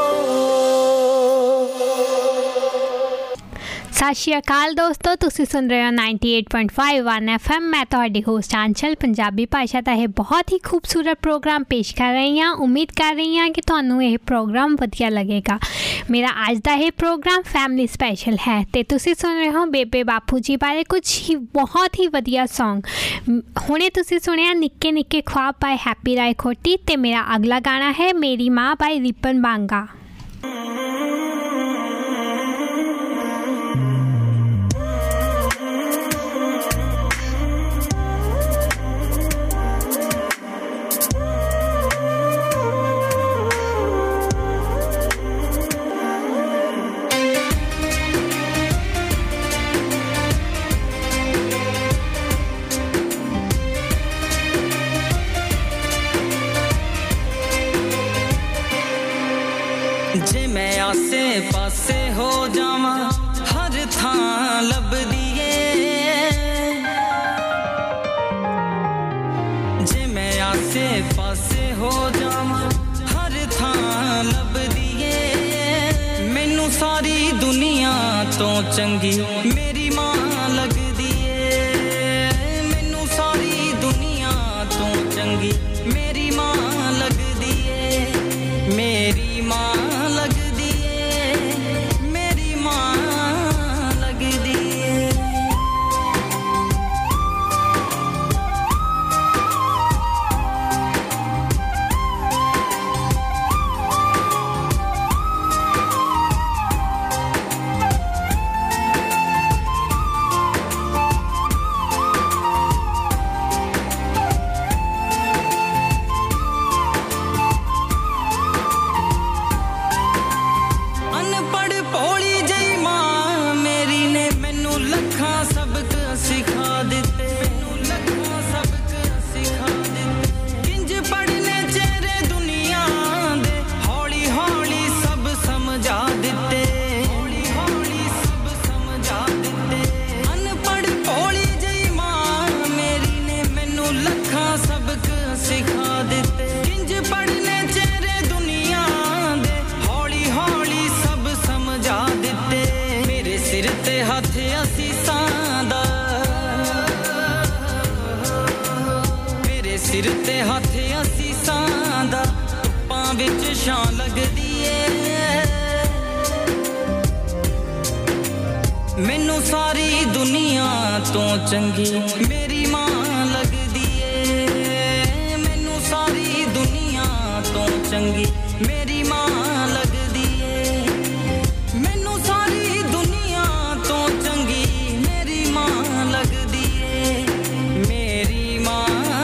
सत श्री अकाल दोस्तों, तुसी सुन रहे हो 98.5 1 FM। मैं ਤੁਹਾਡੀ ਹੋਸਟ ਆਂਚਲ ਪੰਜਾਬੀ ਭਾਸ਼ਾ ਦਾ ਇਹ ਬਹੁਤ ਹੀ ਖੂਬਸੂਰਤ ਪ੍ਰੋਗਰਾਮ ਪੇਸ਼ ਕਰ ਰਹੀ ਹਾਂ। ਉਮੀਦ ਕਰ ਰਹੀ ਹਾਂ ਕਿ ਤੁਹਾਨੂੰ ਇਹ ਪ੍ਰੋਗਰਾਮ ਵਧੀਆ ਲੱਗੇਗਾ। ਮੇਰਾ ਅੱਜ ਦਾ ਇਹ ਪ੍ਰੋਗਰਾਮ ਫੈਮਿਲੀ ਸਪੈਸ਼ਲ ਹੈ ਤੇ ਤੁਸੀਂ ਸੁਣ ਰਹੇ ਹੋ ਬੇਬੇ ਬਾਪੂ ਜੀ ਬਾਰੇ ਕੁਝ ਹੀ ਬਹੁਤ ਹੀ ਵਧੀਆ ਸੌਂਗ। ਹੁਣੇ ਤੁਸੀਂ ਸੁਣਿਆ ਨਿੱਕੇ ਨਿੱਕੇ ख्वाब ਬਾਏ ਹੈਪੀ ਰਾਏ ਖੋਟੀ ਤੇ ਮੇਰਾ ਅਗਲਾ ਗਾਣਾ ਹੈ ਮੇਰੀ ਮਾਂ ਬਾਏ ਰਿਪਨ ਬਾਂਗਾ। जे मैं आसे पासे हो जावा हर थां लभदी ए, जे मैं आसे पासे हो जावा हर थां लभदी ए, मैनू सारी दुनिया तो चंगी मेरी मां लगदी ए, मैनू सारी दुनिया तो चंगी मेरी मां लगदी ए, मेरी मां सिर ते हथ असीसां दा धुप्पां विच छां लगदी ए, मैनू सारी दुनिया तो चंगी मेरी मां लगदी ए, मैनू सारी दुनिया तो चंगी मेरी मां लगदी ए, मैनू सारी दुनिया तो चंगी मेरी मां लगदी ए, मेरी मां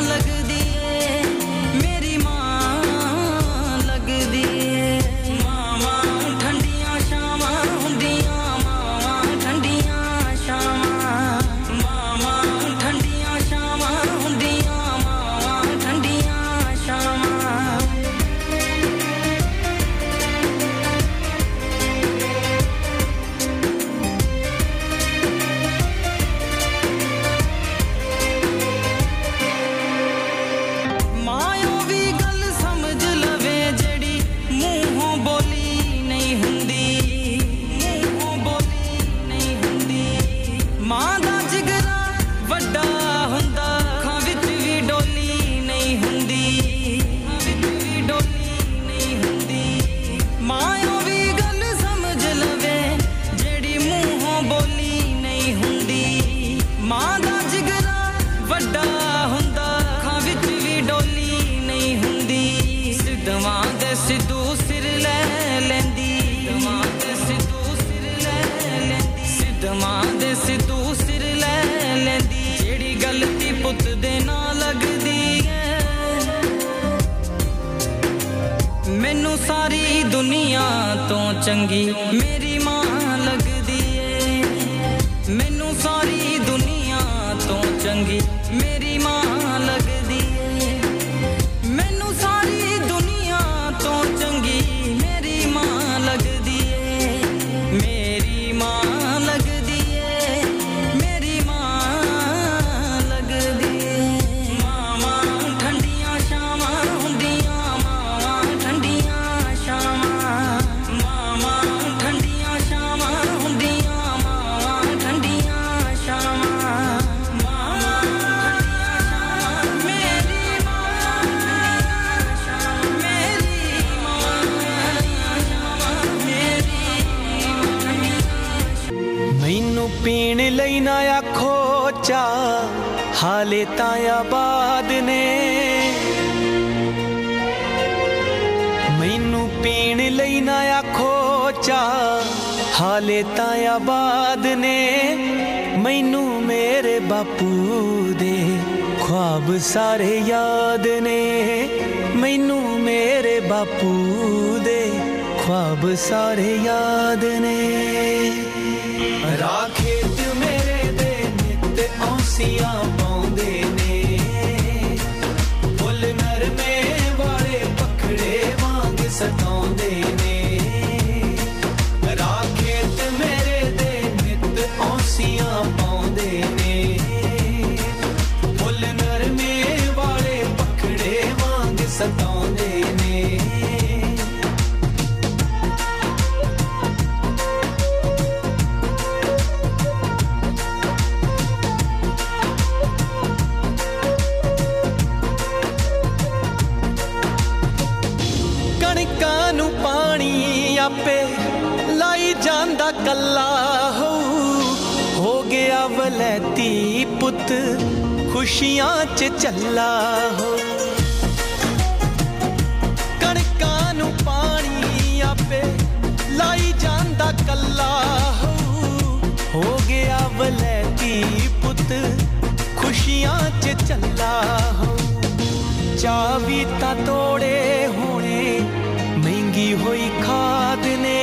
सारी दुनिया तो चंगी मेरी मां लगदी ए, मैनू सारी दुनिया तो चंगी मेरी मां लगदी ए, मैनू सारी दुनिया तो चंगी चा हाले तां आबाद ने मैनू पीण लई ना आखो चा हाले तां आबाद ने मैनू मेरे बापू दे ख्वाब सारे याद ने मैनू मेरे बापू दे ख्वाब सारे याद ने राखेत मेरे दे नित औंसियां पाउंदे ने फुल नरमे वाले पखड़े वांग सताउंदे ने राखेत मेरे दे नित औंसियां पाउंदे ने फुल नरमे वाले पखड़े वांग सताउंदे ने आपे लाई जांदा कल्ला हो गया वलैती पुत खुशियां च चला हो कणकां नूं पानी आपे लाई जांदा कल्ला हो गया वलैती पुत खुशियां च चला हो चावी ता तोड़े होने महंगी होई खाद ने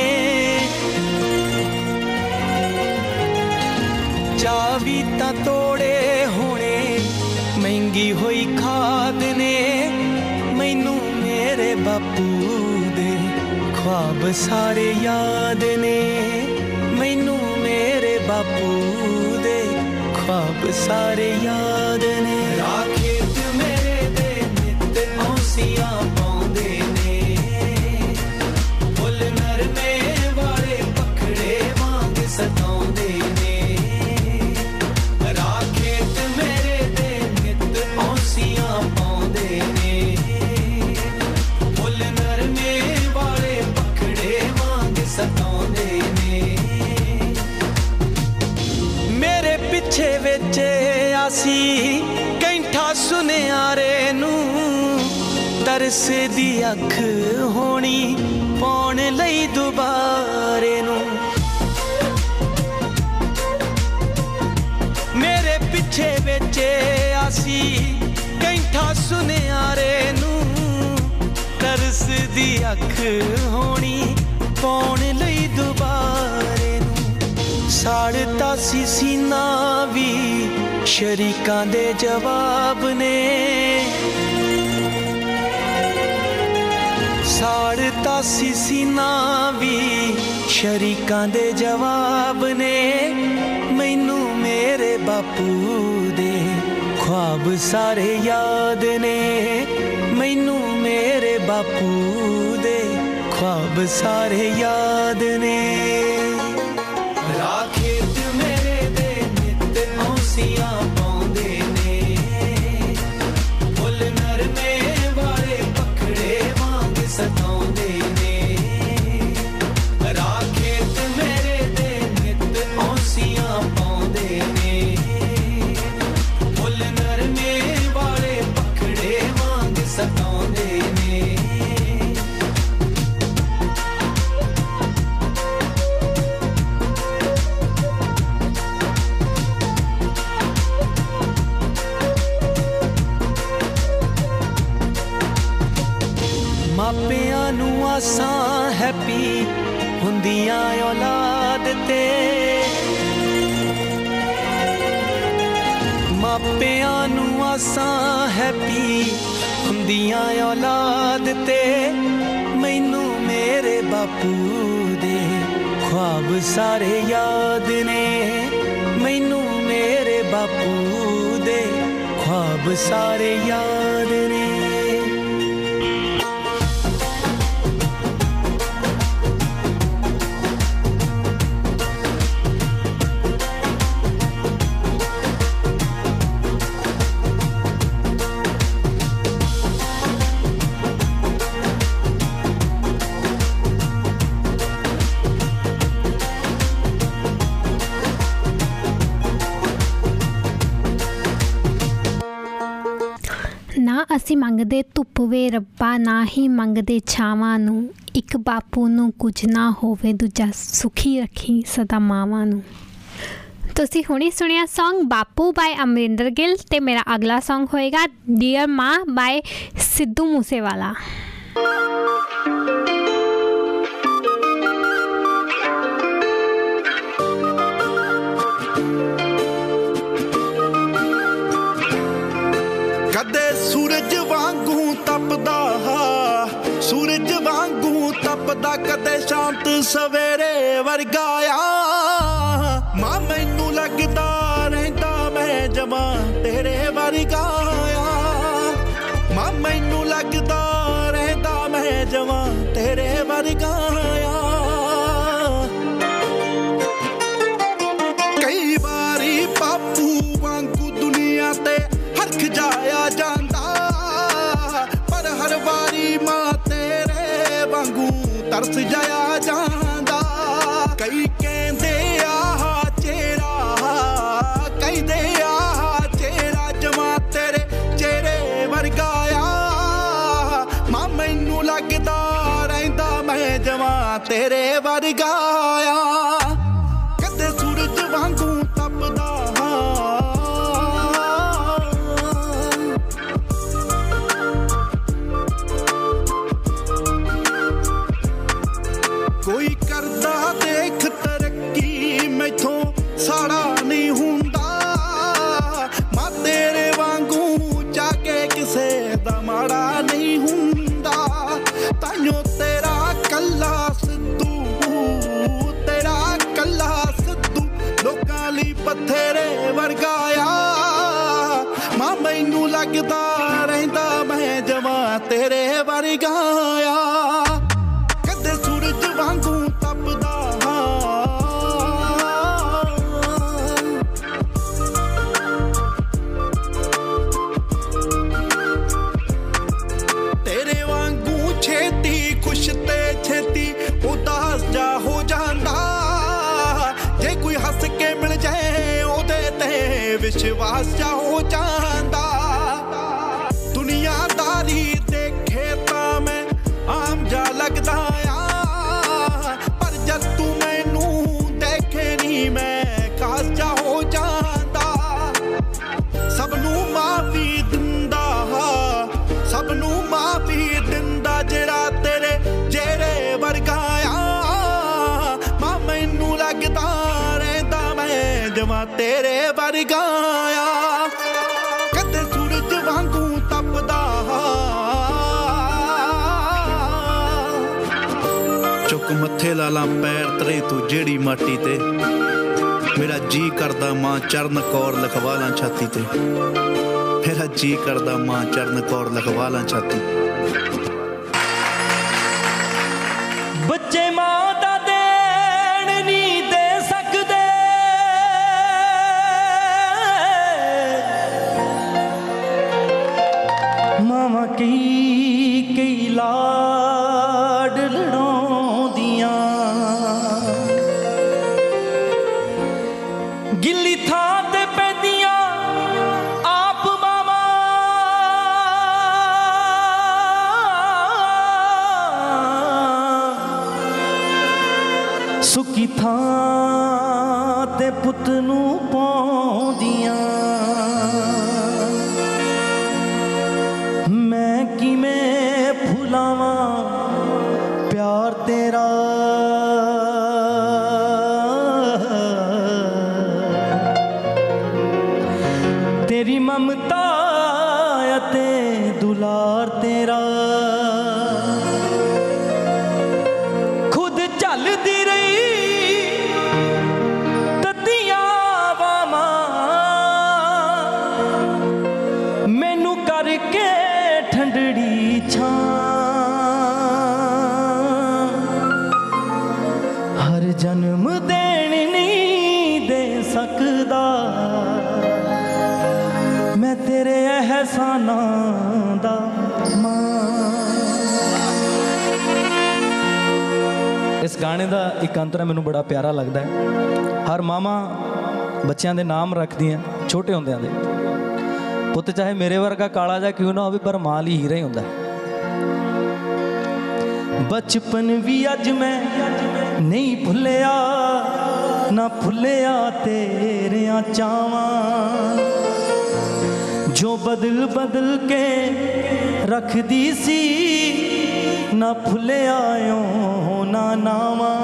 चावी ता तोड़े होने महंगी होई खाद ने मैनू मेरे बापू दे ख्वाब सारे याद ने मैनू मेरे बापू दे ख्वाब सारे याद ने राखेत मेरे दे नित औंसियां पाउंदे ने सताउंदे ने राखेत मेरे दे नित औंसियां पाउंदे ने फुल नरमे वाले पखड़े वांग सताउंदे ने मेरे पिछे विच आसी कैंठा सुनियारे नूं तरस दी अख होनी पाउण लई दुबारे नूं मेरे पिछे बेचे आसी कैंठा सुनियारे नूं तरस दी अख होनी पाउण लई दुबारे नूं साड़ता सी सीना भी शरीकां दे जवाब ने साड़ता सी सीना भी शरीकां दे जवाब ने मैनू मेरे बापू दे ख्वाब सारे याद ने मैनू मेरे बापू दे ख्वाब सारे याद ने राखेत मेरे दे नित औंसियां पाउंदे ने फुल नरमे वाले पखड़े वांग सताउंदे ने राखेत मेरे दे नित औंसियां पाउंदे ने फुल नरमे वाले पखड़े वांग सताउंदे ने मापियां नूं आसां हैप्पी हुंदियां औलाद ते मापियां नूं आसां हैप्पी हुंदियां औलाद ते मैनू मेरे बापू दे ख्वाब सारे याद ने मैनू मेरे बापू दे ख्वाब सारे याद ने ਅਸੀਂ ਮੰਗਦੇ ਧੁੱਪ ਵੇ ਰੱਬਾ, ਨਾ ਹੀ ਮੰਗਦੇ ਛਾਵਾਂ ਨੂੰ। ਇੱਕ ਬਾਪੂ ਨੂੰ ਕੁਝ ਨਾ ਹੋਵੇ, ਦੂਜਾ ਸੁਖੀ ਰੱਖੀ ਸਦਾ ਮਾਵਾਂ ਨੂੰ। ਤੁਸੀਂ ਹੁਣੇ ਸੁਣਿਆ ਸੌਂਗ ਬਾਪੂ ਬਾਏ ਅਮਰਿੰਦਰ ਗਿੱਲ ਅਤੇ ਮੇਰਾ ਅਗਲਾ ਸੌਂਗ ਹੋਏਗਾ ਡੀਅਰ ਮਾਂ ਬਾਏ ਸਿੱਧੂ ਮੂਸੇਵਾਲਾ। ਕਦੇ ਸੂਰਜ ਵਾਂਗੂ ਤਪਦਾ, ਸੂਰਜ ਵਾਂਗੂ ਤਪਦਾ, ਕਦੇ ਸ਼ਾਂਤ ਸਵੇਰੇ ਵਰਗਾ ਆ। ਮਾਂ ਮੈਨੂੰ ਲੱਗਦਾ ਰਹਿੰਦਾ ਮੈਂ ਜਮਾਂ ਤੇਰੇ ਵਰਗਾ ਆ। ਮਾਂ ਮੈਨੂੰ ਲੱਗਦਾ ਰਹਿੰਦਾ ਮੈਂ ਜਮਾਂ ਤੇਰੇ ਵਰਗਾ ਆ। ਕਈ ਵਾਰੀ ਬਾਪੂ ਵਾਂਗੂ ਦੁਨੀਆ ਤੇ ਹਰਖ ਜਾਇਆ ਜਾਂਦਾ, ਪਰ ਹਰ ਵਾਰੀ ਮਾਂ ਤੇਰੇ ਵਾਂਗੂ ਤਰਸ ਜਾਇਆ ਜਾਂਦਾ। ਕਈ ਕਹਿੰਦੇ ਆਹ ਚਿਹਰਾ, ਕਹਿੰਦੇ ਆਹ ਚਿਹਰਾ ਜਮਾਂ ਤੇਰੇ ਚਿਹਰੇ ਵਰਗਾ ਆ। ਮਾਂ ਮੈਨੂੰ ਲੱਗਦਾ ਰਹਿੰਦਾ ਮੈਂ ਜਮਾਂ ਤੇਰੇ ਵਰਗਾ ਆ। ਕਦੇ ਸੂਰਜ ਵਾਂਗੂ ਤਪਦਾ, ਕੋਈ ਕਰਦਾ ਦੇਖ ਤਰੱਕੀ ਮੈਥੋਂ ਸਾੜਾ ਨਹੀਂ ਹੁੰਦਾ। ਮਾਂ ਤੇਰੇ ਵਾਂਗੂ ਜਾ ਕੇ ਕਿਸੇ ਦਾ ਮਾੜਾ ਨਹੀਂ ਹੁੰਦਾ। ਤਾਈਓ ਤੇਰਾ ਕੱਲਾ ਸਿੱਧੂ, ਤੇਰਾ ਕੱਲਾ ਸਿੱਧੂ ਲੋਕਾਂ ਲਈ ਬਥੇਰੇ ਵਰਗਾ ਆ। ਮਾਂ ਮੈਨੂੰ ਲੱਗਦਾ ਰਹਿੰਦਾ ਮੈਂ ਜਮਾਂ ਤੇਰੇ ਵਰਗਾ ਆ। ਕਦੇ ਸੂਰਜ ਵਾਂਗੂ ਤਪਦਾ, ਤੇਰੇ ਵਾਂਗੂ ਛੇਤੀ ਖੁਸ਼ ਤੇ ਛੇਤੀ ਉਦਾਸ ਜਾ ਹੋ ਜਾਂਦਾ। ਜੇ ਕੋਈ ਹੱਸ ਕੇ ਮਿਲ ਜਾਏ ਉਹਦੇ ਤੇ ਵਿਸ਼ਵਾਸ ਜਾ ਹੋ ਜਾਂਦਾ। ਦੁਨੀਆਦਾਰੀ ਦੇਖੇ ਤਾਂ ਮੈਂ ਆਮ ਜਾ ਲੱਗਦਾ ਆ, ਪਰ ਜਦ ਤੂੰ ਮੈਨੂੰ ਦੇਖੇ ਨਹੀਂ ਮੈਂ ਖਾਸ ਜਾ ਹੋ ਜਾਂਦਾ। ਸਭ ਨੂੰ ਮਾਫੀ ਦਿੰਦਾ, ਸਭ ਨੂੰ ਮਾਫੀ ਦਿੰਦਾ ਜਿਹੜਾ ਤੇਰੇ ਜਿਹੜੇ ਵਰਗਾ ਆ। ਮਾਂ ਮੈਨੂੰ ਲੱਗਦਾ ਰਹਿੰਦਾ ਮੈਂ ਜਮਾਂ ਤੇਰੇ ਵਰਗਾ ਆ। ਕਦੇ ਸੂਰਜ ਵਾਂਗੂ ਤਪਦਾ, ਚੁੱਕ ਮੱਥੇ ਲਾ ਲਾਂ ਪੈਰ ਤਰੇ ਤੂੰ ਜਿਹੜੀ ਮਾਟੀ ਤੇ। ਮੇਰਾ ਜੀ ਕਰਦਾ ਮਾਂ ਚਰਨ ਕੌਰ ਲਿਖਵਾ ਲਾਂ ਛਾਤੀ ਤੇ। ਮੇਰਾ ਜੀ ਕਰਦਾ ਮਾਂ ਚਰਨ ਕੌਰ ਲਿਖਵਾ ਲਾਂ ਛਾਤੀ। ਬੱਚੇ ਮਾਂ ਦਾ ਦੇਣ ਨਹੀਂ ਦੇ ਸਕਦੇ, ਮਾਵਾਂ ਕਈ ਲਾਡ ਲੜਾਉਂਦੀਆਂ। ਗਿੱਲੀ ਥਾਂ ਤੇ ਪੈਂਦੀਆਂ ਆਪ ਮਾਵਾਂ, ਸੁੱਕੀ ਥਾਂ ਤੇ ਪੁੱਤ ਨੂੰ ਪਾਉਂਦੀਆਂ। ਮੈਂ ਕਿਵੇਂ ਭੁਲਾਵਾਂ ਪਿਆਰ ਤੇਰਾ, ਤੇਰੀ ਮਮਤਾ ਅਤੇ ਦੁਲਾਰ ਤੇਰਾ। ਖੁਦ ਝੱਲਦੀ ਰਹੀ ਤੱਤੀਆਂ ਵਾਵਾਂ, ਮੈਨੂੰ ਕਰਕੇ ਠੰਡੜੀ ਛਾਂ। ਹਰ ਜਨਮ ਦੇਣ ਨਹੀਂ ਦੇ ਸਕਦਾ ਮੈਂ ਤੇਰੇ ਅਹਿਸਾਨਾਂ ਦਾ ਮਾਂ। ਇਸ ਗਾਣੇ ਦਾ ਇੱਕ ਅੰਤਰਾ ਮੈਨੂੰ ਬੜਾ ਪਿਆਰਾ ਲੱਗਦਾ ਹੈ। ਹਰ ਮਾਵਾਂ ਬੱਚਿਆਂ ਦੇ ਨਾਮ ਰੱਖਦੀਆਂ ਛੋਟੇ ਹੁੰਦਿਆਂ ਦੇ, ਪੁੱਤ ਚਾਹੇ ਮੇਰੇ ਵਰਗਾ ਕਾਲਾ ਜਿਹਾ ਕਿਉਂ ਨਾ ਹੋਵੇ ਪਰ ਮਾਂ ਲਈ ਹੀਰਾ ਹੀ ਹੁੰਦਾ। ਬਚਪਨ ਵੀ ਅੱਜ ਮੈਂ ਨਹੀਂ ਭੁੱਲਿਆ, ਨਾ ਭੁੱਲਿਆ ਤੇਰਿਆਂ ਚਾਵਾਂ ਜੋ ਬਦਲ ਬਦਲ ਕੇ ਰੱਖਦੀ ਸੀ, ਨਾ ਭੁੱਲਿਆ ਉਹਨਾਂ ਨਾਵਾਂ।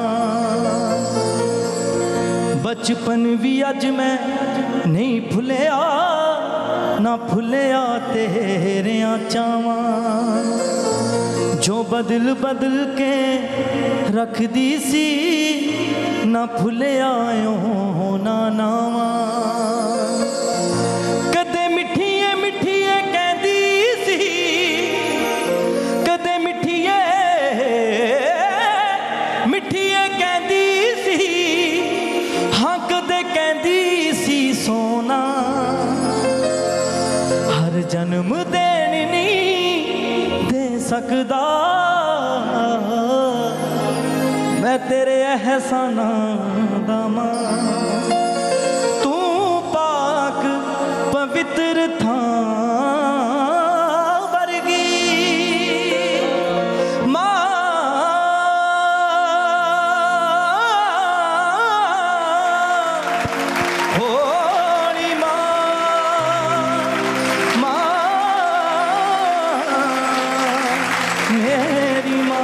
ਬਚਪਨ ਵੀ ਅੱਜ ਮੈਂ ਨਹੀਂ ਭੁੱਲਿਆ, ਨਾ ਭੁੱਲਿਆ ਤੇਰਿਆਂ ਚਾਵਾਂ ਜੋ ਬਦਲ ਬਦਲ ਕੇ ਰੱਖਦੀ ਸੀ, ਨਾ ਭੁੱਲਿਆ ਉਹਨਾਂ ਨਾਵਾਂ। ਕਦੇ ਮਿੱਠੀਏ ਮਿੱਠੀਏ ਕਹਿੰਦੀ ਸੀ, ਕਦੇ ਮਿੱਠੀਏ ਮਿੱਠੀਏ ਕਹਿੰਦੀ ਸੀ, ਹਾਂ ਕਦੇ ਕਹਿੰਦੀ ਸੀ ਸੋਨਾ। ਹਰ ਜਨਮ ਦੇਣ ਨਹੀਂ ਦੇ ਸਕਦਾ ਮੈਂ ਤੇਰੇ ਅਹਿਸਾਨਾਂ ਦਾ ਮਾਂ। ਤੂੰ ਪਾਕ ਪਵਿੱਤਰ ਥਾਂ ਵਰਗੀ ਮਾਂ ਹੋਣੀ ਮਾਂ, ਮਾਂ ਮੇਰੀ ਮਾਂ।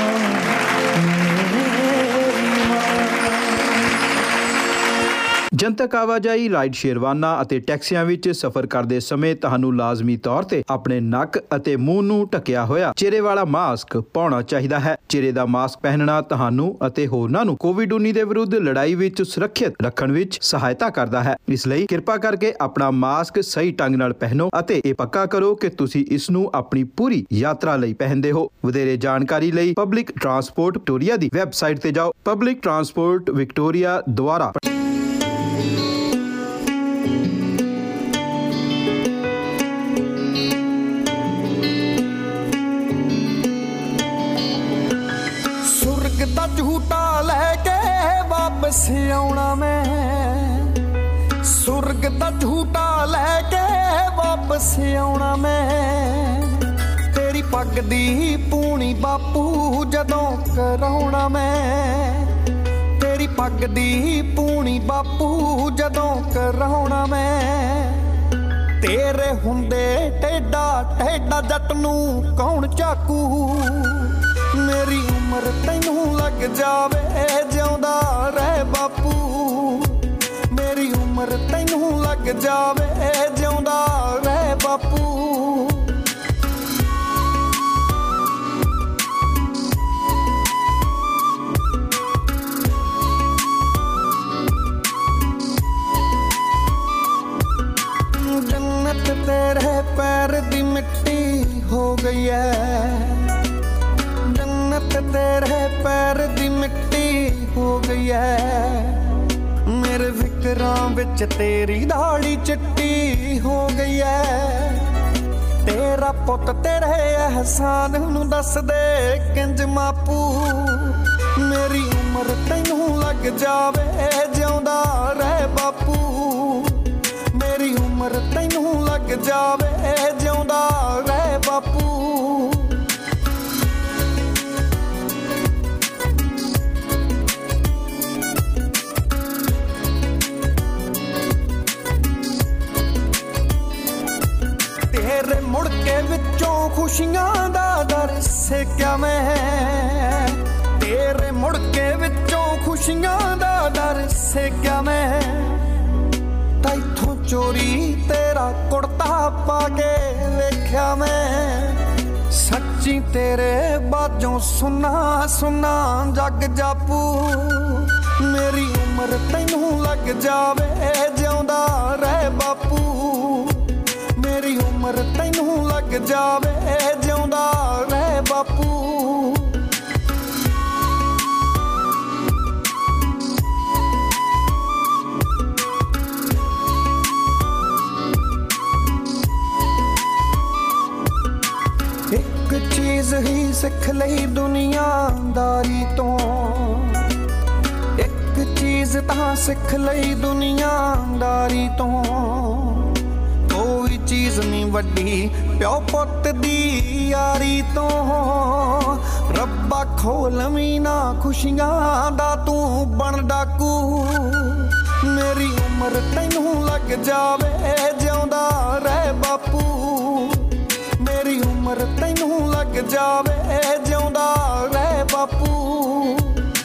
ਜਨਤਕ ਆਵਾਜਾਈ, ਰਾਈਡ ਸ਼ੇਅਰ ਵਾਹਨਾਂ ਅਤੇ ਟੈਕਸੀਆਂ ਵਿੱਚ ਸਫ਼ਰ ਕਰਦੇ ਸਮੇਂ ਤੁਹਾਨੂੰ ਲਾਜ਼ਮੀ ਤੌਰ ਤੇ ਆਪਣੇ ਨੱਕ ਅਤੇ ਮੂੰਹ ਨੂੰ ਢੱਕਿਆ ਹੋਇਆ ਚਿਹਰੇ ਵਾਲਾ ਮਾਸਕ ਪਾਉਣਾ ਚਾਹੀਦਾ ਹੈ। ਚਿਹਰੇ ਦਾ ਮਾਸਕ ਪਹਿਨਣਾ ਤੁਹਾਨੂੰ ਅਤੇ ਹੋਰਨਾਂ ਨੂੰ ਕੋਵਿਡ-19 ਦੇ ਵਿਰੁੱਧ ਲੜਾਈ ਵਿੱਚ ਸੁਰੱਖਿਅਤ ਰੱਖਣ ਵਿੱਚ ਸਹਾਇਤਾ ਕਰਦਾ ਹੈ। ਇਸ ਲਈ ਕਿਰਪਾ ਕਰਕੇ ਆਪਣਾ ਮਾਸਕ ਸਹੀ ਢੰਗ ਨਾਲ ਪਹਿਨੋ ਅਤੇ ਇਹ ਪੱਕਾ ਕਰੋ ਕਿ ਤੁਸੀਂ ਇਸ ਨੂੰ ਆਪਣੀ ਪੂਰੀ ਯਾਤਰਾ ਲਈ ਪਹਿਨਦੇ ਹੋ। ਵਧੇਰੇ ਜਾਣਕਾਰੀ ਲਈ ਪਬਲਿਕ ਟਰਾਂਸਪੋਰਟ ਵਿਕਟੋਰੀਆ ਦੀ ਵੈਬਸਾਈਟ ਤੇ ਜਾਓ। ਪਬਲਿਕ ਟਰਾਂਸਪੋਰਟ ਵਿਕਟੋਰੀਆ ਦੁਆਰਾ ਦਾ ਝੂਟਾ ਲੈ ਕੇ ਵਾਪਸ ਆਉਣਾ ਮੈਂ, ਸੁਰਗ ਦਾ ਝੂਟਾ ਲੈ ਕੇ ਵਾਪਸ ਆਉਣਾ ਮੈਂ। ਤੇਰੀ ਪੱਗ ਦੀ ਪੂਣੀ ਬਾਪੂ ਜਦੋਂ ਕਰਾਉਣਾ ਮੈਂ, ਤੇਰੀ ਪੱਗ ਦੀ ਪੂਣੀ ਬਾਪੂ ਜਦੋਂ ਕਰਾਉਣਾ ਮੈਂ। ਤੇਰੇ ਹੁੰਦੇ ਟੇਡਾ ਟੇਡਾ ਜੱਟ ਨੂੰ ਕੌਣ ਚਾਕੂ, ਮੇਰੀ ਉਮਰ ਤੈਨੂੰ ਲੱਗ ਜਾਵੇ ਜਿਉਂਦਾ ਰਹਿ ਬਾਪੂ, ਮੇਰੀ ਉਮਰ ਤੈਨੂੰ ਲੱਗ ਜਾਵੇ ਜਿਉਂਦਾ ਰਹਿ ਬਾਪੂ। ਜੰਨਤ ਤੇਰੇ ਪੈਰ ਦੀ ਮਿੱਟੀ ਹੋ ਗਈ ਐ, ਜੰਨਤ ਤੇਰੇ ਪੈਰ ਦੀ ਮਿੱਟੀ ਹੋ ਗਈ ਐ। ਮੇਰੇ ਫਿਕਰਾਂ ਵਿੱਚ ਤੇਰੀ ਦਾੜੀ ਚਿੱਟੀ ਹੋ ਗਈ ਐ। ਤੇਰਾ ਪੁੱਤ ਤੇਰੇ ਅਹਿਸਾਨ ਨੂੰ ਦੱਸ ਦੇ ਕਿੰਜ ਮਾਪੂ, ਮੇਰੀ ਉਮਰ ਤੈਨੂੰ ਲੱਗ ਜਾਵੇ ਜਿਉਂਦਾ ਰਹਿ ਬਾਪੂ, ਮੇਰੀ ਉਮਰ ਤੈਨੂੰ ਲੱਗ ਜਾਵੇ ਜਿਉਂਦਾ ਰਹਿ ਬਾਪੂ। ਤੇਰੇ ਮੁੜ ਕੇ ਵਿੱਚੋਂ ਖੁਸ਼ੀਆਂ ਦਾ ਦਰ ਸੇਕਿਆ ਮੈਂ, ਤੇਰੇ ਮੁੜ ਕੇ ਵਿੱਚੋਂ ਖੁਸ਼ੀਆਂ ਦਾ ਦਰ ਸੇਕਿਆ ਮੈਂ। ਤੈਥੋਂ ਚੋਰੀ ਤੇਰਾ ਕੁੜਤਾ ਪਾ ਕੇ ਵੇਖਿਆ ਮੈਂ, ਸੱਚੀ ਤੇਰੇ ਬਾਝੋਂ ਸੁਨਾ ਸੁਨਾ ਜੱਗ ਜਾਪੂ, ਮੇਰੀ ਉਮਰ ਤੈਨੂੰ ਲੱਗ ਜਾਵੇ ਜਿਉਂਦਾ ਰਹਿ ਬਾਪੂ, ਮੇਰੀ ਉਮਰ ਤੈਨੂੰ ਲੱਗ ਜਾਵੇ ਜਿਉਂਦਾ ਰਹਿ ਬਾਪੂ। ਇੱਕ ਚੀਜ਼ ਹੀ ਸਿੱਖ ਲਈ ਦੁਨੀਆਦਾਰੀ ਤੋਂ, ਇੱਕ ਚੀਜ਼ ਤਾਂ ਸਿੱਖ ਲਈ ਦੁਨੀਆਦਾਰੀ ਤੋਂ, ਕੋਈ ਚੀਜ਼ ਚੀਜ਼ ਨਹੀਂ ਵੱਡੀ ਪਿਓ ਪੁੱਤ ਦੀ ਯਾਰੀ ਤੋਂ ਰੱਬਾ ਖੋਲਵੀਂ ਨਾ ਖੁਸ਼ੀਆਂ ਦਾ ਤੂੰ ਬਣ ਡਾਕੂ ਮੇਰੀ ਉਮਰ ਤੈਨੂੰ ਲੱਗ ਜਾਵੇ ਜਿਉਂਦਾ ਰਹਿ ਬਾਪੂ ਮੇਰੀ ਉਮਰ ਤੈਨੂੰ ਲੱਗ ਜਾਵੇ ਜਿਉਂਦਾ ਰਹਿ ਬਾਪੂ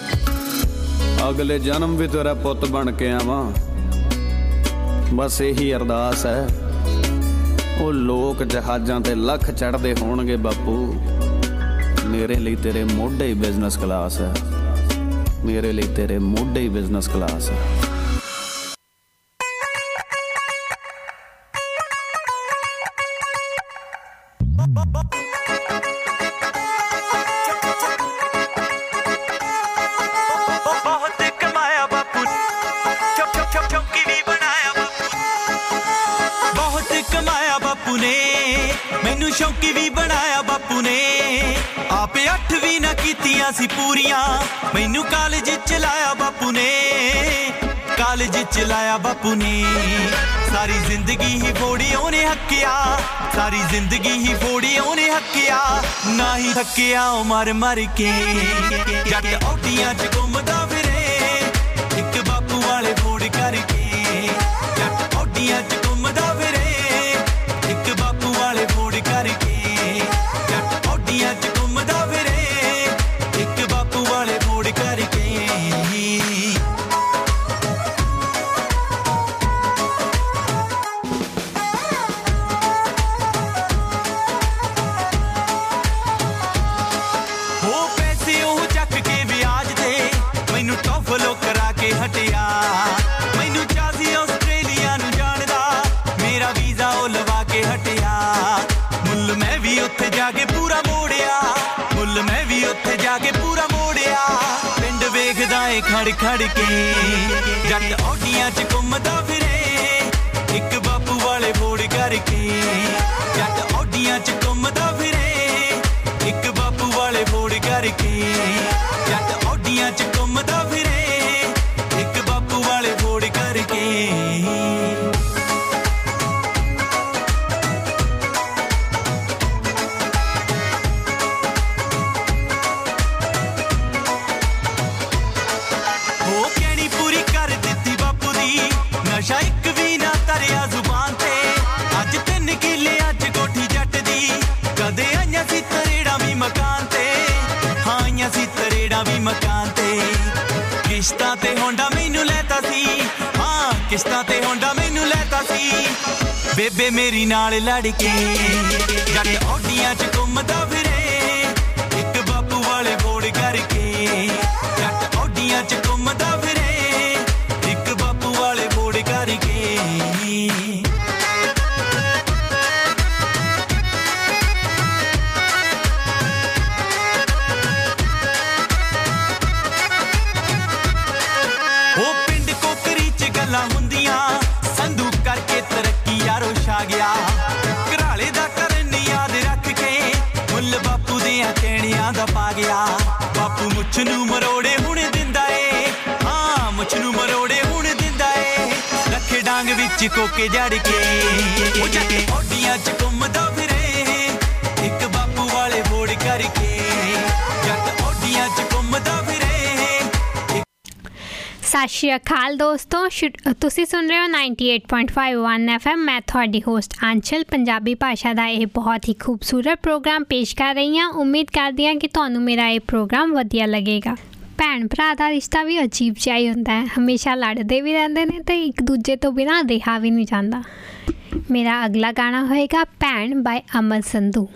ਅਗਲੇ ਜਨਮ ਵੀ ਤੇਰਾ ਪੁੱਤ ਬਣ ਕੇ ਆਵਾਂ ਬਸ ਇਹੀ ਅਰਦਾਸ ਹੈ ਉਹ ਲੋਕ ਜਹਾਜ਼ਾਂ ਤੇ ਲੱਖ ਚੜ੍ਹਦੇ ਹੋਣਗੇ ਬਾਪੂ ਮੇਰੇ ਲਈ ਤੇਰੇ ਮੋਢੇ ਹੀ ਬਿਜ਼ਨਸ ਕਲਾਸ ਹੈ ਮੇਰੇ ਲਈ ਤੇਰੇ ਮੋਢੇ ਹੀ ਬਿਜ਼ਨਸ ਕਲਾਸ ਹੈ ਸ਼ੌਂਕੀ ਵੀ ਬਣਾਇਆ ਬਾਪੂ ਨੇ ਆਪੇ 8 ਵੀ ਨਾ ਕੀਤੀਆਂ ਸੀ ਪੂਰੀਆਂ ਮੈਨੂੰ ਕਾਲਜ ਚ ਲਾਇਆ ਬਾਪੂ ਨੇ ਕਾਲਜ ਚ ਲਾਇਆ ਬਾਪੂ ਨੇ ਸਾਰੀ ਜ਼ਿੰਦਗੀ ਹੀ ਫੋੜੀ ਉਹਨੇ ਹੱਕਿਆ ਸਾਰੀ ਜ਼ਿੰਦਗੀ ਹੀ ਫੋੜੀ ਉਹਨੇ ਹੱਕਿਆ ਨਾ ਹੀ ਥੱਕਿਆ ਉਹ ਮਰ ਮਰ ਕੇ ਜੱਟ ਔਡੀਆਂ ਚ ਘੁੰਮਦਾ ਫਿਰੇ ਇੱਕ ਬਾਪੂ ਵਾਲੇ ਫੋੜ ਕਰਕੇ ਜੱਟ ਔਡੀਆਂ ਚ ਘੁੰਮਦਾ ਫਿਰੇ ਇੱਕ ਬਾਪੂ ਵਾਲੇ ਫੋੜ ਕਰਕੇ ਜੱਟ ਔਡੀਆਂ ਚ ਘੁੰਮਦਾ ਫਿਰੇ ਇੱਕ ਬਾਪੂ ਵਾਲੇ ਫੋੜ ਕਰਕੇ ਉਹ ਪੈਸੇ ਉਹ ਚੱਕ ਕੇ ਵਿਆਜ ਤੇ ਮੈਨੂੰ ਟੋਫਲੋ ਕਰਾ ਕੇ ਹਟਿਆ ਮੈਨੂੰ ਚਾਹੀ ਆਸਟ੍ਰੇਲੀਆ ਨੂੰ ਜਾਣਦਾ ਮੇਰਾ ਵੀਜ਼ਾ ਉਹ ਲਵਾ ਕੇ ਹਟਿਆ ਮੁੱਲ ਮੈਂ ਵੀ ਉੱਥੇ ਜਾ ਕੇ ਪੂਰਾ ਮੋੜਿਆ ਮੁੱਲ ਮੈਂ ਵੀ ਉੱਥੇ ਜਾ ਕੇ ਪੂਰਾ ਮੋੜਿਆ ਪਿੰਡ ਵੇਖਦਾ ਏ ਖੜ ਖੜ ਕੇ ਜੱਟ ਔਡੀਆਂ ਚ ਘੁੰਮਦਾ ਫਿਰੇ ਇੱਕ ਬਾਪੂ ਵਾਲੇ ਫੋੜ ਕਰਕੇ ਜੱਟ ਔਡੀਆਂ ਚ ਘੁੰਮਦਾ ਫਿਰੇ ਇੱਕ ਬਾਪੂ ਵਾਲੇ ਫੋੜ ਕਰਕੇ ਜੱਟ ਔਡੀਆਂ ਚ ਘੁੰਮਦਾ ਫਿਰੇ ਇੱਕ ਬਾਪੂ ਵਾਲੇ ਫੋੜ ਕਰਕੇ ਨਸ਼ਾ ਇੱਕ ਵੀ ਨਾ ਤਰਿਆ ਜ਼ੁਬਾਨ ਤੇ ਅੱਜ 3 ਕਿੱਲਿਆਂ ਚ ਕੋਠੀ ਜੱਟ ਦੀ ਕਦੇ ਆਈਆਂ ਸੀ ਤਰੇੜਾਂ ਵੀ ਮਕਾਨ ਤੇ ਹਾਂ ਆਈਆਂ ਸੀ ਤਰੇੜਾਂ ਵੀ ਮਕਾਨ ਤੇ ਕਿਸ਼ਤਾਂ ਤੇ ਹੋਂਡਾ ਮੈਨੂੰ ਲੈਤਾ ਸੀ ਹਾਂ ਕਿਸ਼ਤਾਂ ਤੇ ਹੋਂਡਾ ਮੈਨੂੰ ਲੈਤਾ ਸੀ ਬੇਬੇ ਮੇਰੀ ਨਾਲ ਲੜ ਕੇ ਜੱਟ ਔਡੀਆਂ ਚ ਘੁੰਮਦਾ ਫਿਰੇ ਇੱਕ ਬਾਪੂ ਵਾਲੇ ਫੋੜ ਕਰਕੇ ਜੱਟ ਔਡੀਆਂ ਚ ਘੁੰਮਦਾ ਫਿਰੇ ਇੱਕ ਬਾਪੂ ਵਾਲੇ ਫੋੜ ਕਰਕੇ ਉਹ ਪਿੰਡ ਕੋਕਰੀ ਚ ਗੱਲਾਂ ਹੁੰਦੀਆਂ ਸੰਧੂ ਕਰਕੇ ਤਰੱਕੀ ਯਾਰੋ ਛਾ ਗਿਆ ਘਰਾਲੇ ਦਾ ਕਰਨ ਯਾਦ ਰੱਖ ਕੇ ਮੁੱਲ ਬਾਪੂ ਦੀਆਂ ਕਹਿਣਿਆਂ ਦਾ ਪਾ ਗਿਆ ਬਾਪੂ ਮੁੱਛ ਨੂੰ ਮਰੋੜੇ ਹੁਣ ਦਿੰਦਾ ਏ ਹਾਂ ਮੁੱਛ ਨੂੰ ਮਰੋੜੇ ਹੁਣ ਦਿੰਦਾ ਏ ਰੱਖੇ ਡਾਂਗ ਵਿੱਚ ਕੋਕੇ ਜੜ ਕੇ ਉਹ ਜੱਟ ਔਡੀਆਂ ਚ ਘੁੰਮਦਾ ਫਿਰੇ ਇੱਕ ਬਾਪੂ ਵਾਲੇ ਫੋੜ ਕਰਕੇ ਜੱਟ ਔਡੀਆਂ ਚ ਘੁੰਮਦਾ ਫਿਰੇ ਸਤਿ ਸ਼੍ਰੀ ਅਕਾਲ ਦੋਸਤੋ ਤੁਸੀਂ ਸੁਣ ਰਹੇ ਹੋ 98.51 FM ਮੈਂ ਤੁਹਾਡੀ ਹੋਸਟ ਆਂਚਲ ਪੰਜਾਬੀ ਭਾਸ਼ਾ ਦਾ ਇਹ ਬਹੁਤ ਹੀ ਖੂਬਸੂਰਤ ਪ੍ਰੋਗਰਾਮ ਪੇਸ਼ ਕਰ ਰਹੀ ਹਾਂ ਉਮੀਦ ਕਰਦੀ ਹਾਂ ਕਿ ਤੁਹਾਨੂੰ ਮੇਰਾ ਇਹ ਪ੍ਰੋਗਰਾਮ ਵਧੀਆ ਲੱਗੇਗਾ ਭੈਣ ਭਰਾ ਦਾ ਰਿਸ਼ਤਾ ਵੀ ਅਜੀਬ ਜਿਹਾ ਹੀ ਹੁੰਦਾ ਹੈ ਹਮੇਸ਼ਾ ਲੜਦੇ ਵੀ ਰਹਿੰਦੇ ਨੇ ਅਤੇ ਇੱਕ ਦੂਜੇ ਤੋਂ ਬਿਨਾਂ ਰਿਹਾ ਵੀ ਨਹੀਂ ਜਾਂਦਾ ਮੇਰਾ ਅਗਲਾ ਗਾਣਾ ਹੋਏਗਾ ਭੈਣ ਬਾਏ ਅਮਰ ਸੰਧੂ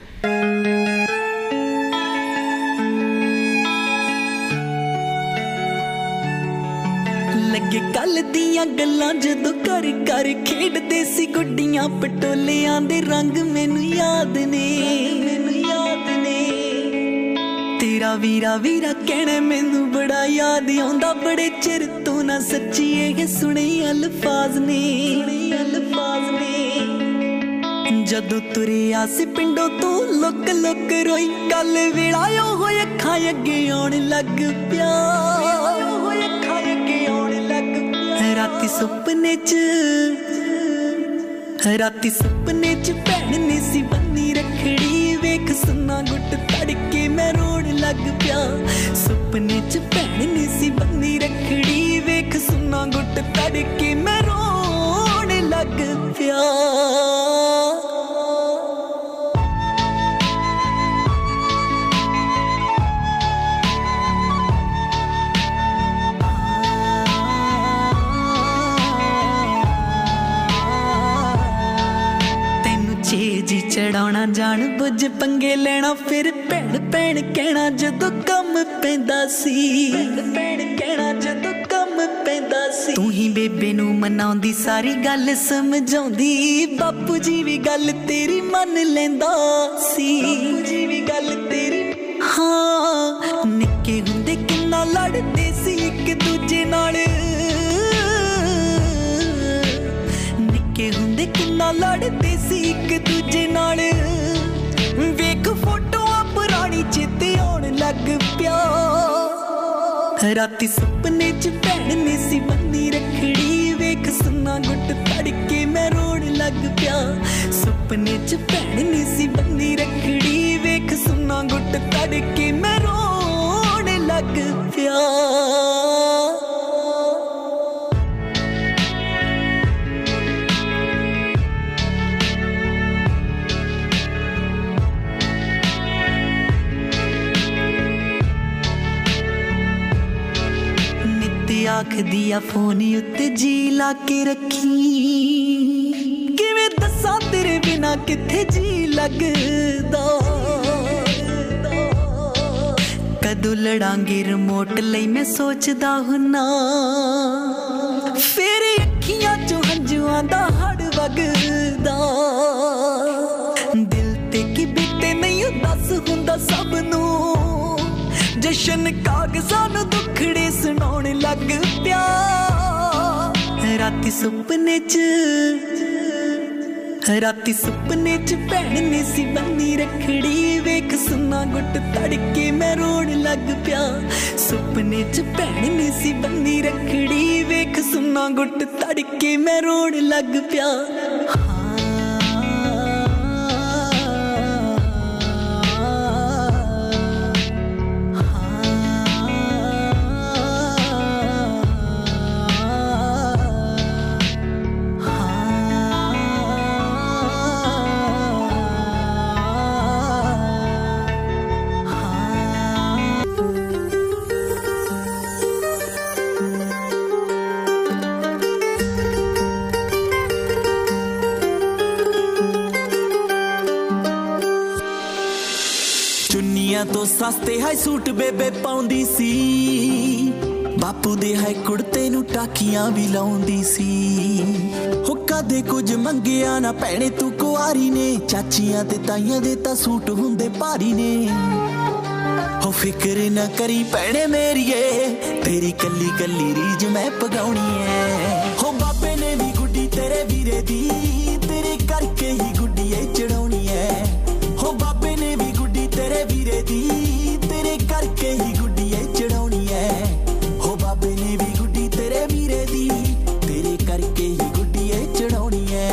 ਲੱਗੇ ਕੱਲ ਦੀਆਂ ਗੱਲਾਂ ਜਦੋਂ ਕਰ ਕਰ ਖੇਡਦੇ ਸੀ ਗੁੱਡੀਆਂ ਪਟੋਲਿਆਂ ਦੇ ਰੰਗ ਮੈਨੂੰ ਯਾਦ ਨੇ ਤੇਰਾ ਵੀਰਾ ਵੀਰਾ ਕਹਿਣਾ ਮੈਨੂੰ ਬੜਾ ਯਾਦ ਆਉਂਦਾ ਬੜੇ ਚਿਰ ਤੋਂ ਨਾ ਸੱਚੀ ਇਹ ਸੁਣੇ ਅਲਫਾਜ਼ ਨੇ ਜਦੋਂ ਤੁਰਿਆ ਸੀ ਪਿੰਡੋਂ ਤੋਂ ਲੁੱਕ ਲੁੱਕ ਰੋਈ ਕੱਲ ਵੇਲਾ ਉਹ ਅੱਖਾਂ ਅੱਗੇ ਆਉਣ ਲੱਗ ਪਿਆ ਰਾਤੀ ਸੁਪਨੇ च भैन ने सी बन्नी रखड़ी वेख सुन्ना गुट तड़के मैं रोण लग पिया सुपने च भैन ने सी बन्नी रखड़ी वेख सुन्ना गुट तड़के मैं रोण लग पिया जी चढ़ाना जान बुझ पंगे लेना फिर भैन भैन कहना जदों कम पैंदा सी भैन कहना जदों कम पैंदा सी तू ही बेबे नू मनाउंदी सारी गल समझाउंदी बापू जी भी गल तेरी मन लैंदा सी बापू जी भी गल तेरी हाँ निक्के हुंदे किन्ना लड़दे सी इक दूजे नाल हुंदे किन्ना लड़दे सी इक दूजे नाल वेख फोटोआं पुरानी चेते आउण लग पिया राती सुपने च भैन ने सी बन्नी रखड़ी वेख सुन्ना गुट तड़के मैं रोण लग पिया सुपने च भैन ने सी बन्नी रखड़ी वेख सुन्ना गुट तड़के मैं रोण लग पिया आख दिया फोन उत्ते जी ला के रखी किवें दसां तेरे बिना किथे जी लगदा कदों लड़ांगे रिमोट लई मैं सोचदा हुन्ना फिर अखियां चों हंजुआं दा हड़ वगदा दिल ते की बीते नहीं दस हुंदा सब नूं जशन कागज़ां नूं दुखड़े सुनाउण लग पिया राती सुपने च भैन ने सी बन्नी रखड़ी वेख सुन्ना गुट तड़के मैं रोण लग पिया सुपने च भैन ने सी बन्नी रखड़ी वेख सुन्ना गुट तड़के मैं रोण लग पिया तो सस्ते है सूट बेबे पाउंदी सी बापू दे है कुड़ते नू टाकियां भी लाउंदी सी हो कदे कुछ मंगिया ना भैणे तू कुआरी ने चाचियां ते ताइयां दे तां सूट हुंदे भारी ने हो फिक्र ना करी भैणे मेरीए तेरी कल्ली कल्ली रीज मैं पगाउणी है हो बाबे ने भी गुड्डी तेरे वीरे दी तेरे करके ही गुड्डीए चढ़ाउणी है हो बाबे ने भी गुड्डी तेरे वीरे दी तेरे करके ही गुड्डीए चढ़ाउणी है हो बाबे ने भी गुड्डी तेरे वीरे दी तेरे करके ही गुड्डीए चढ़ाउणी है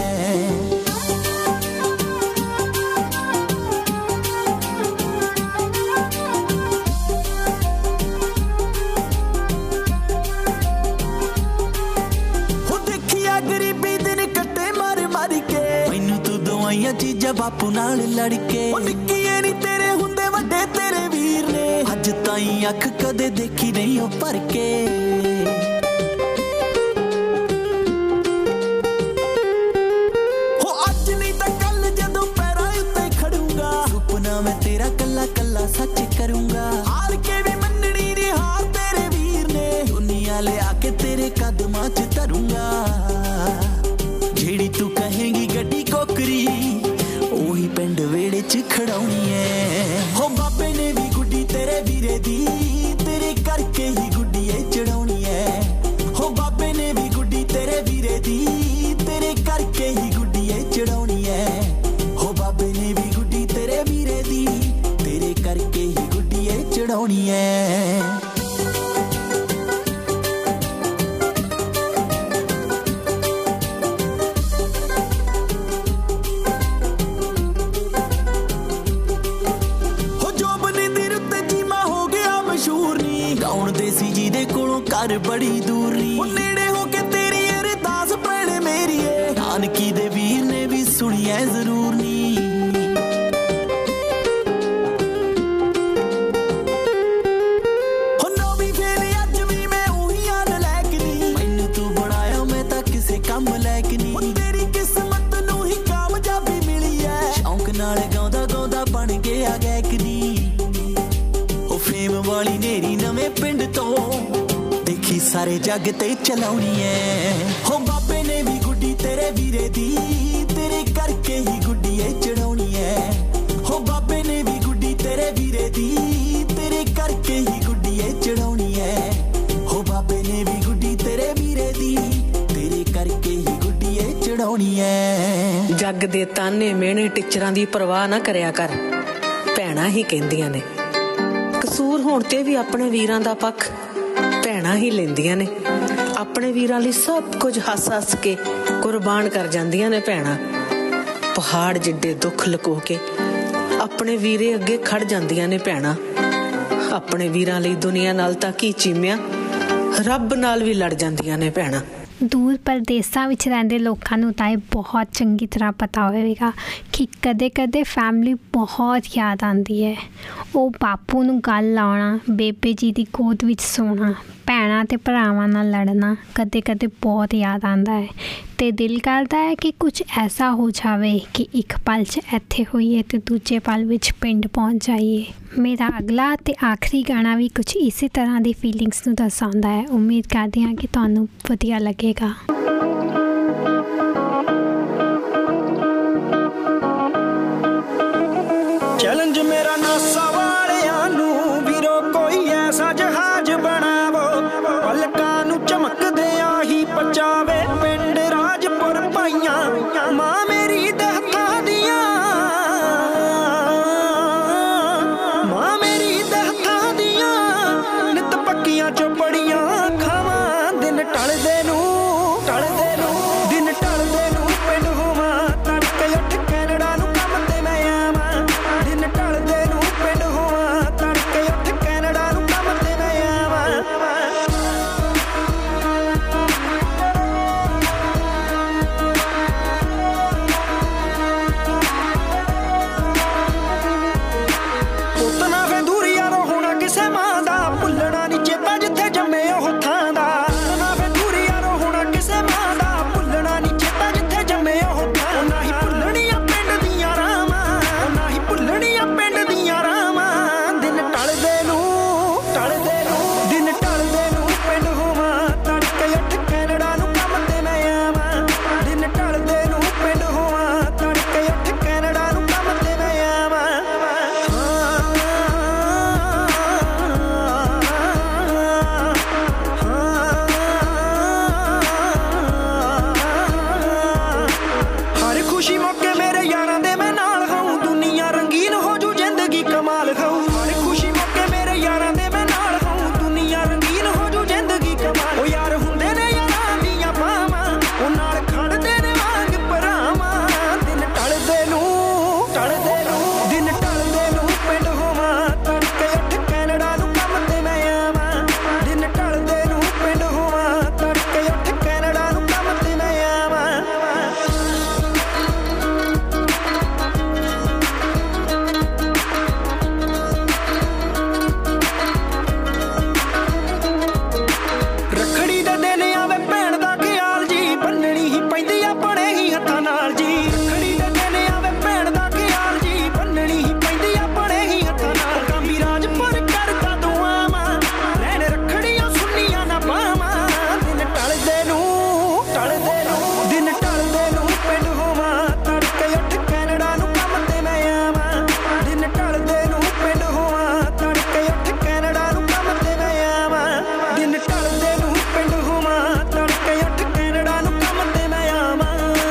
चीजा बापू नाल लड़के निक्किए नी तेरे हुंदे वड्डे तेरे वीर ने अज ताई अख कदे देखी नहीं हो भर के हो अज नहीं तां कल जदों पैरां उत्ते खड़ूंगा सुपना मैं तेरा कल्ला कल्ला सच करूंगा हार के भी मननी नी हार तेरे वीर ने दुनिया ले आके तेरे कदमां च धरूंगा जेड़ी तू कहेंगी गड्डी कोकरी ओही पिंड वेड़े च खड़ाउणी है हो बाबे ने भी गुड्डी तेरे वीरे दी तेरे करके ही गुड्डीए चढ़ाउणी है हो बाबे ने भी गुड्डी तेरे वीरे दी तेरे करके ही गुड्डीए चढ़ाउणी है हो बाबे ने भी गुड्डी तेरे वीरे दी तेरे करके ही गुड्डीए चढ़ाउणी है तेरे कोलों घर बड़ी दूर नी नेड़े हो के तेरी अरदास भैणे मेरी नानकी दे वीर ने भी सुनी है जरूर नी वाली नेरी नवे पिंड तो देखी सारे जग ते चलाउनी है हो बाबे ने भी गुड्डी तेरे वीरे दी तेरे करके ही गुड्डी चढ़ाउनी है हो बाबे ने भी गुड्डी तेरे वीरे दी तेरे करके ही गुड्डी चढ़ाउनी है हो बाबे ने भी गुड्डी तेरे वीरे दी तेरे करके ही गुड्डी चढ़ाउनी है जग दे ताने मेहने टिचरां दी परवाह ना करया कर भैणां ही कहंदियां ने कसूर होण ते भी अपने वीरां दा पक्ष भैणां ही लैंदियां ने अपने वीरां लई सब कुछ हस हस के कुर्बान कर जांदियां ने भैणां पहाड़ जिड्डे दुख लुको के अपने वीरे अगे खड़ जांदियां ने भैणां अपने वीरां लई दुनिया नाल तां की चीमिया रब नाल भी लड़ जांदियां ने भैणां दूर परदेसां ਵਿੱਚ ਰਹਿੰਦੇ ਲੋਕਾਂ ਨੂੰ ਤਾਂ ਇਹ ਬਹੁਤ ਚੰਗੀ ਤਰ੍ਹਾਂ ਪਤਾ ਹੋਵੇਗਾ ਕਿ ਕਦੇ-ਕਦੇ ਫੈਮਿਲੀ ਬਹੁਤ ਯਾਦ ਆਉਂਦੀ ਹੈ ਉਹ ਬਾਪੂ ਨੂੰ ਗੱਲ ਲਾਉਣਾ ਬੇਬੇ ਜੀ ਦੀ ਗੋਦ ਵਿੱਚ ਸੋਣਾ ਭੈਣਾਂ ਤੇ ਭਰਾਵਾਂ ਨਾਲ ਲੜਨਾ ਕਦੇ-ਕਦੇ ਬਹੁਤ ਯਾਦ ਆਉਂਦਾ ਹੈ ਤੇ ਦਿਲ ਕਰਦਾ ਹੈ ਕਿ ਕੁਝ ਐਸਾ ਹੋ ਜਾਵੇ ਕਿ ਇੱਕ ਪਲ 'ਚ ਇੱਥੇ ਹੋਈਏ ਤੇ ਦੂਜੇ ਪਲ ਵਿੱਚ ਪਿੰਡ ਪਹੁੰਚ ਜਾਈਏ ਮੇਰਾ ਅਗਲਾ ਤੇ ਆਖਰੀ ਗਾਣਾ ਵੀ ਕੁਝ ਇਸੇ ਤਰ੍ਹਾਂ ਦੀ ਫੀਲਿੰਗਸ ਨੂੰ ਦਰਸਾਉਂਦਾ ਹੈ ਉਮੀਦ ਕਰਦੇ ਹਾਂ ਕਿ ਤੁਹਾਨੂੰ ਵਧੀਆ ਲੱਗੇਗਾ चैलेंज मेरा नासा वालियां नू वीरो कोई ऐसा जहाज बनावो पलकां नू चमकदियां ही पचावे पिंड राजपुर पाइयां मां मेरी दे हत्थां दियां मां मेरी दे हत्थां दियां नित पक्कियां चोपड़ियां खावां दिन टलदे नू दिन टलदे नू पिंड होवां तड़के उठ कैनेडा नू काम ते मैं आवां दिन टलदे नू पिंड होवां तड़के उठ कैनेडा नू काम ते मैं आवां पुतना वे दूरी यारो होना किसे मां दा भुल्लना नी चेता जिथे जम्मे ओह थां दा पुतना वे दूरी यारो होना किसे मां दा भुल्लना नी चेता जिथे जम्मे ओह थां ना ही भुल्लणियां पिंड दियां रावां ना ही भुल्लणियां पिंड दियां रावां दिन टलदे नू दिन टलदे नू पिंड होवां तड़के उठ कैनेडा नू काम ते मैं आवां दिन टलदे नू पिंड होवां तड़के उठ कैनेडा नू काम ते मैं आवां हर खुशी मौके मेरे यारां दे मैं नाल खाऊं दुनिया रंगीन हो जू जिंदगी कमाल खाऊं हर खुशी मौके मेरे यारां दे मैं नाल खाऊं दुनिया रंगीन हो जू जिंदगी कमाल ओ यार हुंदे ने यारां दियां पावां ओ नाल खड़दे ने वांग भरावां दिन टलदे नू दिन टलदे नू पिंड होवां तड़के उठ कैनेडा नू काम ते मैं आवां दिन टलदे नू पिंड होवां तड़के उठ कैनेडा नू काम ते मैं आवां रखड़ी दे दिन आवे भैण दा ख्याल जी बन्नणी ही पैंदी अपने ही हत्थां नाल जी रखड़ी दे दिन आवे भैण दा ख्याल जी बन्नणी ही पैंदी अपने ही हत्थां नाल कांबी राजपुर करदा दुआवां लैण रखड़ियां सुन्नियां ना पावां दिन टलदे नू दिन टलदे नू पिंड होवां तड़के उठ कैनेडा नू काम ते मैं आवां दिन टलदे नू पिंड होवां तड़के उठ कैनेडा नू काम ते मैं आवां दिन टलदे नू पिंड होवां तड़के उठ कैनेडा नू काम ते मैं आवां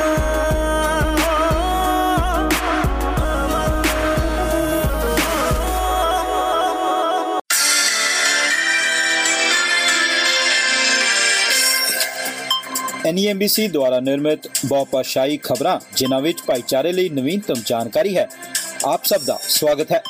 NEMBC ਦੁਆਰਾ ਨਿਰਮਿਤ ਬਹੁਪਾਸ਼ਾਈ ਖਬਰਾਂ ਜਿਨ੍ਹਾਂ ਵਿੱਚ ਭਾਈਚਾਰੇ ਲਈ ਨਵੀਨਤਮ ਜਾਣਕਾਰੀ ਹੈ ਆਪ ਸਭ ਦਾ ਸਵਾਗਤ ਹੈ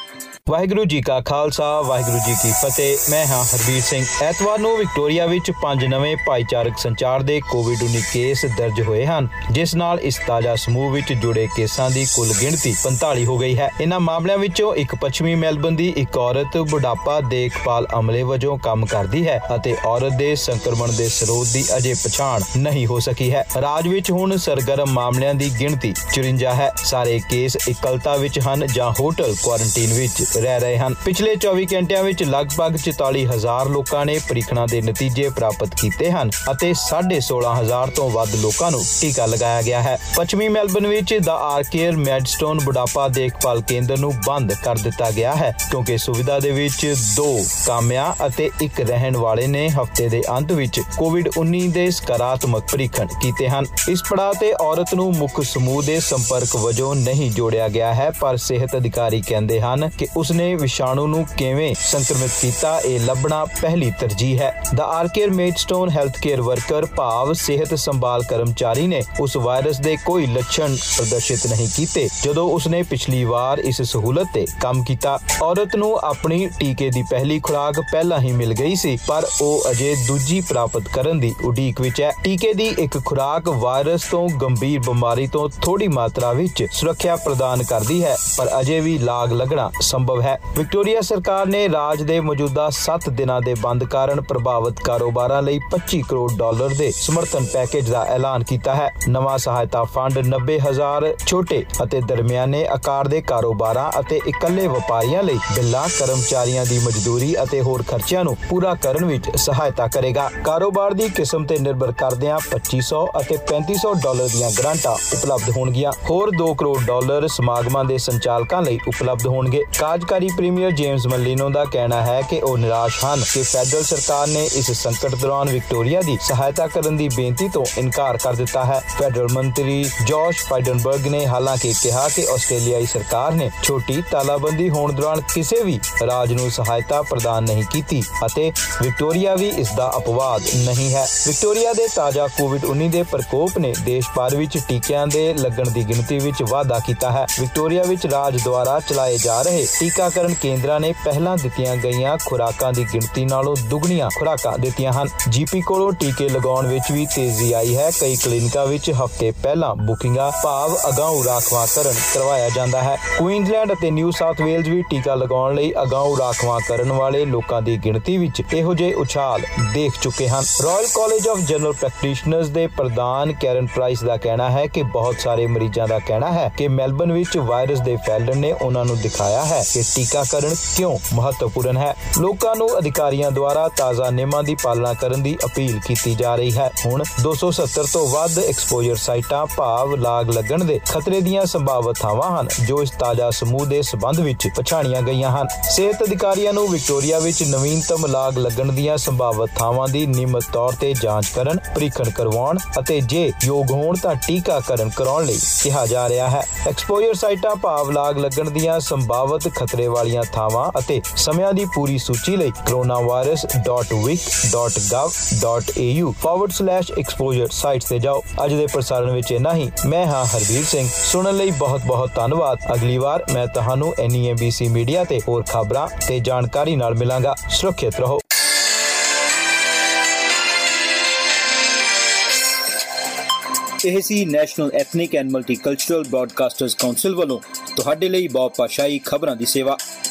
ਵਾਹਿਗੁਰੂ ਜੀ ਕਾ ਖਾਲਸਾ, ਵਾਹਿਗੁਰੂ ਜੀ ਕੀ ਫਤਿਹ। ਮੈਂ ਹਾਂ ਹਰਬੀਰ ਸਿੰਘ। ਐਤਵਾਰ ਨੂੰ ਵਿਕਟੋਰੀਆ ਵਿੱਚ 5 ਨਵੇਂ ਭਾਈਚਾਰਕ ਸੰਚਾਰ ਦੇ ਕੋਵਿਡ-19 ਕੇਸ ਦਰਜ ਹੋਏ ਹਨ, ਜਿਸ ਨਾਲ ਇਸ ਤਾਜ਼ਾ ਸਮੂਹ ਵਿੱਚ ਜੁੜੇ ਕੇਸਾਂ ਦੀ ਕੁੱਲ ਗਿਣਤੀ 45 ਹੋ ਗਈ ਹੈ। ਇਹਨਾਂ ਮਾਮਲਿਆਂ ਵਿੱਚੋਂ ਇੱਕ ਪੱਛਮੀ ਮੈਲਬਨ ਦੀ ਇੱਕ ਔਰਤ ਬੁਢਾਪਾ ਦੇਖਭਾਲ ਅਮਲੇ ਵਜੋਂ ਕੰਮ ਕਰਦੀ ਹੈ ਅਤੇ ਔਰਤ ਦੇ ਸੰਕਰਮਣ ਦੇ ਸਰੋਤ ਦੀ ਅਜੇ ਪਛਾਣ ਨਹੀਂ ਹੋ ਸਕੀ ਹੈ। ਰਾਜ ਵਿੱਚ ਹੁਣ ਸਰਗਰਮ ਮਾਮਲਿਆਂ ਦੀ ਗਿਣਤੀ 54 ਹੈ। ਸਾਰੇ ਕੇਸ ਇਕੱਲਤਾ ਵਿੱਚ ਹਨ ਜਾਂ ਹੋਟਲ ਕੁਆਰੰਟੀਨ ਵਿੱਚ ਰਹਿ ਰਹੇ ਹਨ। ਪਿਛਲੇ 24 ਘੰਟਿਆਂ ਵਿੱਚ ਲਗਭਗ 44,000 ਲੋਕਾਂ ਨੇ ਪ੍ਰੀਖਣਾ ਦੇ ਨਤੀਜੇ ਪ੍ਰਾਪਤ ਕੀਤੇ ਹਨ ਅਤੇ 16,500 ਤੋਂ ਵੱਧ ਲੋਕਾਂ ਨੂੰ ਟੀਕਾ ਲਗਾਇਆ ਗਿਆ ਹੈ। ਪੱਛਮੀ ਮੈਲਬਨ ਵਿੱਚ ਦਾ ਆਰਕੇਅਰ ਮੈਡਸਟੋਨ ਬੁਢਾਪਾ ਦੇਖਭਾਲ ਕੇਂਦਰ ਨੂੰ ਬੰਦ ਕਰ ਦਿੱਤਾ ਗਿਆ ਹੈ ਕਿਉਂਕਿ ਸੁਵਿਧਾ ਦੇ ਵਿੱਚ 2 ਕਾਮਿਆਂ ਅਤੇ 1 ਰਹਿਣ ਵਾਲੇ ਨੇ ਹਫ਼ਤੇ ਦੇ ਅੰਤ ਵਿੱਚ ਕੋਵਿਡ-19 ਦੇ ਸਕਾਰਾਤਮਕ ਪ੍ਰੀਖਣ ਕੀਤੇ ਹਨ। ਇਸ ਪੜਾਅ ਤੇ ਔਰਤ ਨੂੰ ਮੁੱਖ ਸਮੂਹ ਦੇ ਸੰਪਰਕ ਵਜੋਂ ਨਹੀਂ ਜੋੜਿਆ ਗਿਆ ਹੈ, ਪਰ ਸਿਹਤ ਅਧਿਕਾਰੀ ਕਹਿੰਦੇ ਹਨ ਕਿ ਉਸਨੇ ਵਿਸ਼ਾਣੂ ਨੂੰ ਕਿਵੇਂ ਸੰਕਰਮਿਤ ਕੀਤਾ ਇਹ ਲੱਭਣਾ ਪਹਿਲੀ ਤਰਜੀਹ ਹੈ। ਦਾ Arcare Maidstone health care worker ਭਾਵ ਸਿਹਤ ਸੰਭਾਲ ਕਰਮਚਾਰੀ ਨੇ ਉਸ ਵਾਇਰਸ ਦੇ ਕੋਈ ਲੱਛਣ ਪ੍ਰਦਰਸ਼ਿਤ ਨਹੀਂ ਕੀਤੇ ਜਦੋਂ ਉਸਨੇ ਪਿਛਲੀ ਵਾਰ ਇਸ ਸਹੂਲਤ ਤੇ ਕੰਮ ਕੀਤਾ। ਔਰਤ ਨੂੰ ਆਪਣੀ ਟੀਕੇ ਦੀ ਪਹਿਲੀ ਖੁਰਾਕ ਪਹਿਲਾਂ ਹੀ ਮਿਲ ਗਈ ਸੀ, ਪਰ ਉਹ ਅਜੇ ਦੂਜੀ ਪ੍ਰਾਪਤ ਕਰਨ ਦੀ ਉਡੀਕ ਵਿੱਚ ਹੈ। ਟੀਕੇ ਦੀ ਇੱਕ ਖੁਰਾਕ ਵਾਇਰਸ ਤੋਂ ਗੰਭੀਰ ਬਿਮਾਰੀ ਤੋਂ ਥੋੜੀ ਮਾਤਰਾ ਵਿੱਚ ਸੁਰੱਖਿਆ ਪ੍ਰਦਾਨ ਕਰਦੀ ਹੈ, ਪਰ ਅਜੇ ਵੀ ਲਾਗ ਲੱਗਣਾ ਸੰਭਵ ਹੈ। ਵਿਕਟੋਰੀਆ ਸਰਕਾਰ ਨੇ ਰਾਜ ਦੇ ਮੌਜੂਦਾ 7 ਦਿਨਾਂ ਦੇ ਬੰਦ ਕਾਰਨ ਪ੍ਰਭਾਵਿਤ ਕਾਰੋਬਾਰਾਂ ਲਈ $25 ਕਰੋੜ ਦੇ ਸਮਰਥਨ ਪੈਕੇਜ ਦਾ ਐਲਾਨ ਕੀਤਾ ਹੈ। ਨਵਾਂ ਸਹਾਇਤਾ ਫੰਡ 90,000 ਛੋਟੇ ਅਤੇ ਦਰਮਿਆਨੇ ਆਕਾਰ ਦੇ ਕਾਰੋਬਾਰਾਂ ਅਤੇ ਇਕੱਲੇ ਵਪਾਰੀਆਂ ਲਈ ਬਿੱਲਾਂ, ਕਰਮਚਾਰੀਆਂ ਦੀ ਮਜ਼ਦੂਰੀ ਅਤੇ ਹੋਰ ਖਰਚਿਆਂ ਨੂੰ ਪੂਰਾ ਕਰਨ ਵਿੱਚ ਸਹਾਇਤਾ ਕਰੇਗਾ। ਕਾਰੋਬਾਰ ਦੀ ਕਿਸਮ ਤੇ ਨਿਰਭਰ ਕਰਦਿਆਂ $2500 ਅਤੇ $3500 ਦੀਆਂ ਗ੍ਰਾਂਟਾਂ ਉਪਲਬਧ ਹੋਣਗੀਆਂ। ਹੋਰ $2 ਕਰੋੜ ਸਮਾਗਮਾਂ ਦੇ ਸੰਚਾਲਕਾਂ ਲਈ ਉਪਲਬਧ ਹੋਣਗੇ। ਕਾਰਜਕਾਰੀ ਪ੍ਰੀਮੀਅਰ ਜੇਮਸ ਮਲੀਨੋ ਦਾ ਕਹਿਣਾ ਹੈ ਕਿ ਉਹ ਨਿਰਾਸ਼ ਹਨ ਕਿ ਫੈਡਰਲ ਸਰਕਾਰ ਨੇ ਇਸ ਸੰਕਟ ਦੌਰਾਨ ਵਿਕਟੋਰੀਆ ਦੀ ਸਹਾਇਤਾ ਕਰਨ ਦੀ ਬੇਨਤੀ ਤੋਂ ਇਨਕਾਰ ਕਰ ਦਿੱਤਾ ਹੈ। ਫੈਡਰਲ ਮੰਤਰੀ ਜੋਸ਼ ਫਾਈਡਨਬਰਗ ਨੇ ਹਾਲਾਂਕਿ ਕਿਹਾ ਕਿ ਆਸਟ੍ਰੇਲੀਆਈ ਸਰਕਾਰ ਨੇ ਛੋਟੀ ਤਾਲਾਬੰਦੀ ਹੋਣ ਦੌਰਾਨ ਕਿਸੇ ਵੀ ਰਾਜ ਨੂੰ ਸਹਾਇਤਾ ਪ੍ਰਦਾਨ ਨਹੀਂ ਕੀਤੀ ਅਤੇ ਵਿਕਟੋਰੀਆ ਵੀ ਇਸ ਦਾ ਅਪਵਾਦ ਨਹੀਂ ਹੈ। ਵਿਕਟੋਰੀਆ ਦੇ ਤਾਜ਼ਾ ਕੋਵਿਡ-19 ਦੇ ਪ੍ਰਕੋਪ ਨੇ ਦੇਸ਼ ਭਰ ਵਿੱਚ ਟੀਕਿਆਂ ਦੇ ਲੱਗਣ ਦੀ ਗਿਣਤੀ ਵਿੱਚ ਵਾਧਾ ਕੀਤਾ ਹੈ। ਵਿਕਟੋਰੀਆ ਵਿੱਚ ਰਾਜ ਦੁਆਰਾ ਚਲਾਏ ਜਾ ਰਹੇ ਟੀਕਾਕਰਨ ਕੇਂਦਰਾਂ ਨੇ ਪਹਿਲਾਂ ਦਿੱਤੀਆਂ ਗਈਆਂ ਖੁਰਾਕਾਂ ਦੀ ਗਿਣਤੀ ਨਾਲੋਂ ਦੁੱਗਣੀਆਂ ਖੁਰਾਕਾਂ ਦਿੱਤੀਆਂ ਹਨ। ਜੀਪੀ ਕੋਲੋਂ ਟੀਕੇ ਲਗਾਉਣ ਵਿੱਚ ਵੀ ਤੇਜ਼ੀ ਆਈ ਹੈ। ਕਈ ਕਲੀਨਿਕਾਂ ਵਿੱਚ ਹਫ਼ਤੇ ਪਹਿਲਾਂ ਬੁਕਿੰਗਾਂ ਭਾਵ ਅਗਾਊਂ ਰਾਖਵਾਂਕਰਨ ਕਰਵਾਇਆ ਜਾਂਦਾ ਹੈ। ਕੁਈਨਜ਼ਲੈਂਡ ਅਤੇ ਨਿਊ ਸਾਊਥ ਵੇਲਜ਼ ਵੀ ਟੀਕਾ ਲਗਾਉਣ ਲਈ ਅਗਾਊਂ ਰਾਖਵਾਂ ਕਰਨ ਵਾਲੇ ਲੋਕਾਂ ਦੀ ਗਿਣਤੀ ਵਿੱਚ ਇਹੋ ਜਿਹੇ ਉਛਾਲ ਦੇਖ ਚੁੱਕੇ ਹਨ। Royal College of General Practitioners ਦੇ ਪ੍ਰਧਾਨ ਕੈਰਨ ਪ੍ਰਾਈਸ ਦਾ ਕਹਿਣਾ ਹੈ ਕਿ ਬਹੁਤ ਸਾਰੇ ਮਰੀਜ਼ਾਂ ਦਾ ਕਹਿਣਾ ਹੈ ਕਿ ਮੈਲਬਨ ਵਿੱਚ ਵਾਇਰਸ ਦੇ ਫੈਲਣ ਨੇ ਉਹਨਾਂ ਨੂੰ ਦਿਖਾਇਆ ਹੈ ਕਿ ਟੀਕਾਕਰਨ ਕਿਉਂ ਮਹੱਤਵਪੂਰਨ ਹੈ। ਲੋਕਾਂ ਨੂੰ ਅਧਿਕਾਰੀਆਂ ਦੁਆਰਾ ਤਾਜ਼ਾ ਨਿਯਮਾਂ ਦੀ ਪਾਲਣਾ ਕਰਨ ਦੀ ਅਪੀਲ ਕੀਤੀ ਜਾ ਰਹੀ ਹੈ। ਹੁਣ 270 ਤੋਂ ਵੱਧ ਐਕਸਪੋਜ਼ਰ ਸਾਈਟਾਂ ਭਾਵ ਲਾਗ ਲੱਗਣ ਦੇ ਖਤਰੇ ਦੀਆਂ ਸੰਭਾਵਿਤ ਥਾਵਾਂ ਹਨ ਜੋ ਇਸ ਤਾਜ਼ਾ ਸਮੂਹ ਦੇ ਸਬੰਧ ਵਿੱਚ ਪਛਾਣੀਆਂ ਗਈਆਂ ਹਨ। ਸਿਹਤ ਅਧਿਕਾਰੀਆਂ ਨੂੰ ਵਿਕਟੋਰੀਆ ਵਿੱਚ ਨਵੀਨਤਮ ਲਾਗ ਲੱਗਣ ਦੀਆਂ ਸੰਭਾਵਿਤ ਥਾਵਾਂ ਦੀ ਨਿਯਮਿਤ ਤੌਰ ਤੇ ਜਾਂਚ ਕਰਨ, ਪ੍ਰੀਖਣ ਕਰਵਾਉਣ ਅਤੇ ਜੇ ਯੋਗ ਹੋਣ ਤਾਂ ਟੀਕਾਕਰਨ ਕਰਾਉਣ ਲਈ ਕਿਹਾ ਜਾ ਰਿਹਾ ਹੈ। ਐਕਸਪੋਜ਼ਰ ਸਾਈਟਾਂ ਭਾਵ ਲਾਗ ਲੱਗਣ ਦੀਆਂ ਸੰਭਾਵਿਤ ਖਤਰੇ ਵਾਲੀਆਂ ਥਾਵਾਂ ਅਤੇ ਸਮਿਆਂ ਦੀ ਪੂਰੀ ਸੂਚੀ ਲਈ coronavirus.vic.gov.au/exposure ਸਾਈਟ ਤੇ ਜਾਓ। ਅੱਜ ਦੇ ਪ੍ਰਸਾਰਣ ਵਿੱਚ ਇੰਨਾ ਹੀ। ਮੈਂ ਹਾਂ ਹਰਬੀਰ ਸਿੰਘ। ਸੁਣਨ ਲਈ ਬਹੁਤ-ਬਹੁਤ ਧੰਨਵਾਦ। ਅਗਲੀ ਵਾਰ ਮੈਂ ਤੁਹਾਨੂੰ NEMBC ਮੀਡੀਆ ਤੇ ਹੋਰ ਖਬਰਾਂ ਤੇ ਜਾਣਕਾਰੀ ਨਾਲ ਮਿਲਾਂਗਾ। ਸੁਰੱਖਿਅਤ ਰਹੋ। ਇਹ ਸੀ National Ethnic and Multicultural Broadcasters Council ਵੱਲੋਂ ਤੁਹਾਡੇ ਲਈ ਬਹੁਭਾਸ਼ਾਈ ਖਬਰਾਂ ਦੀ ਸੇਵਾ।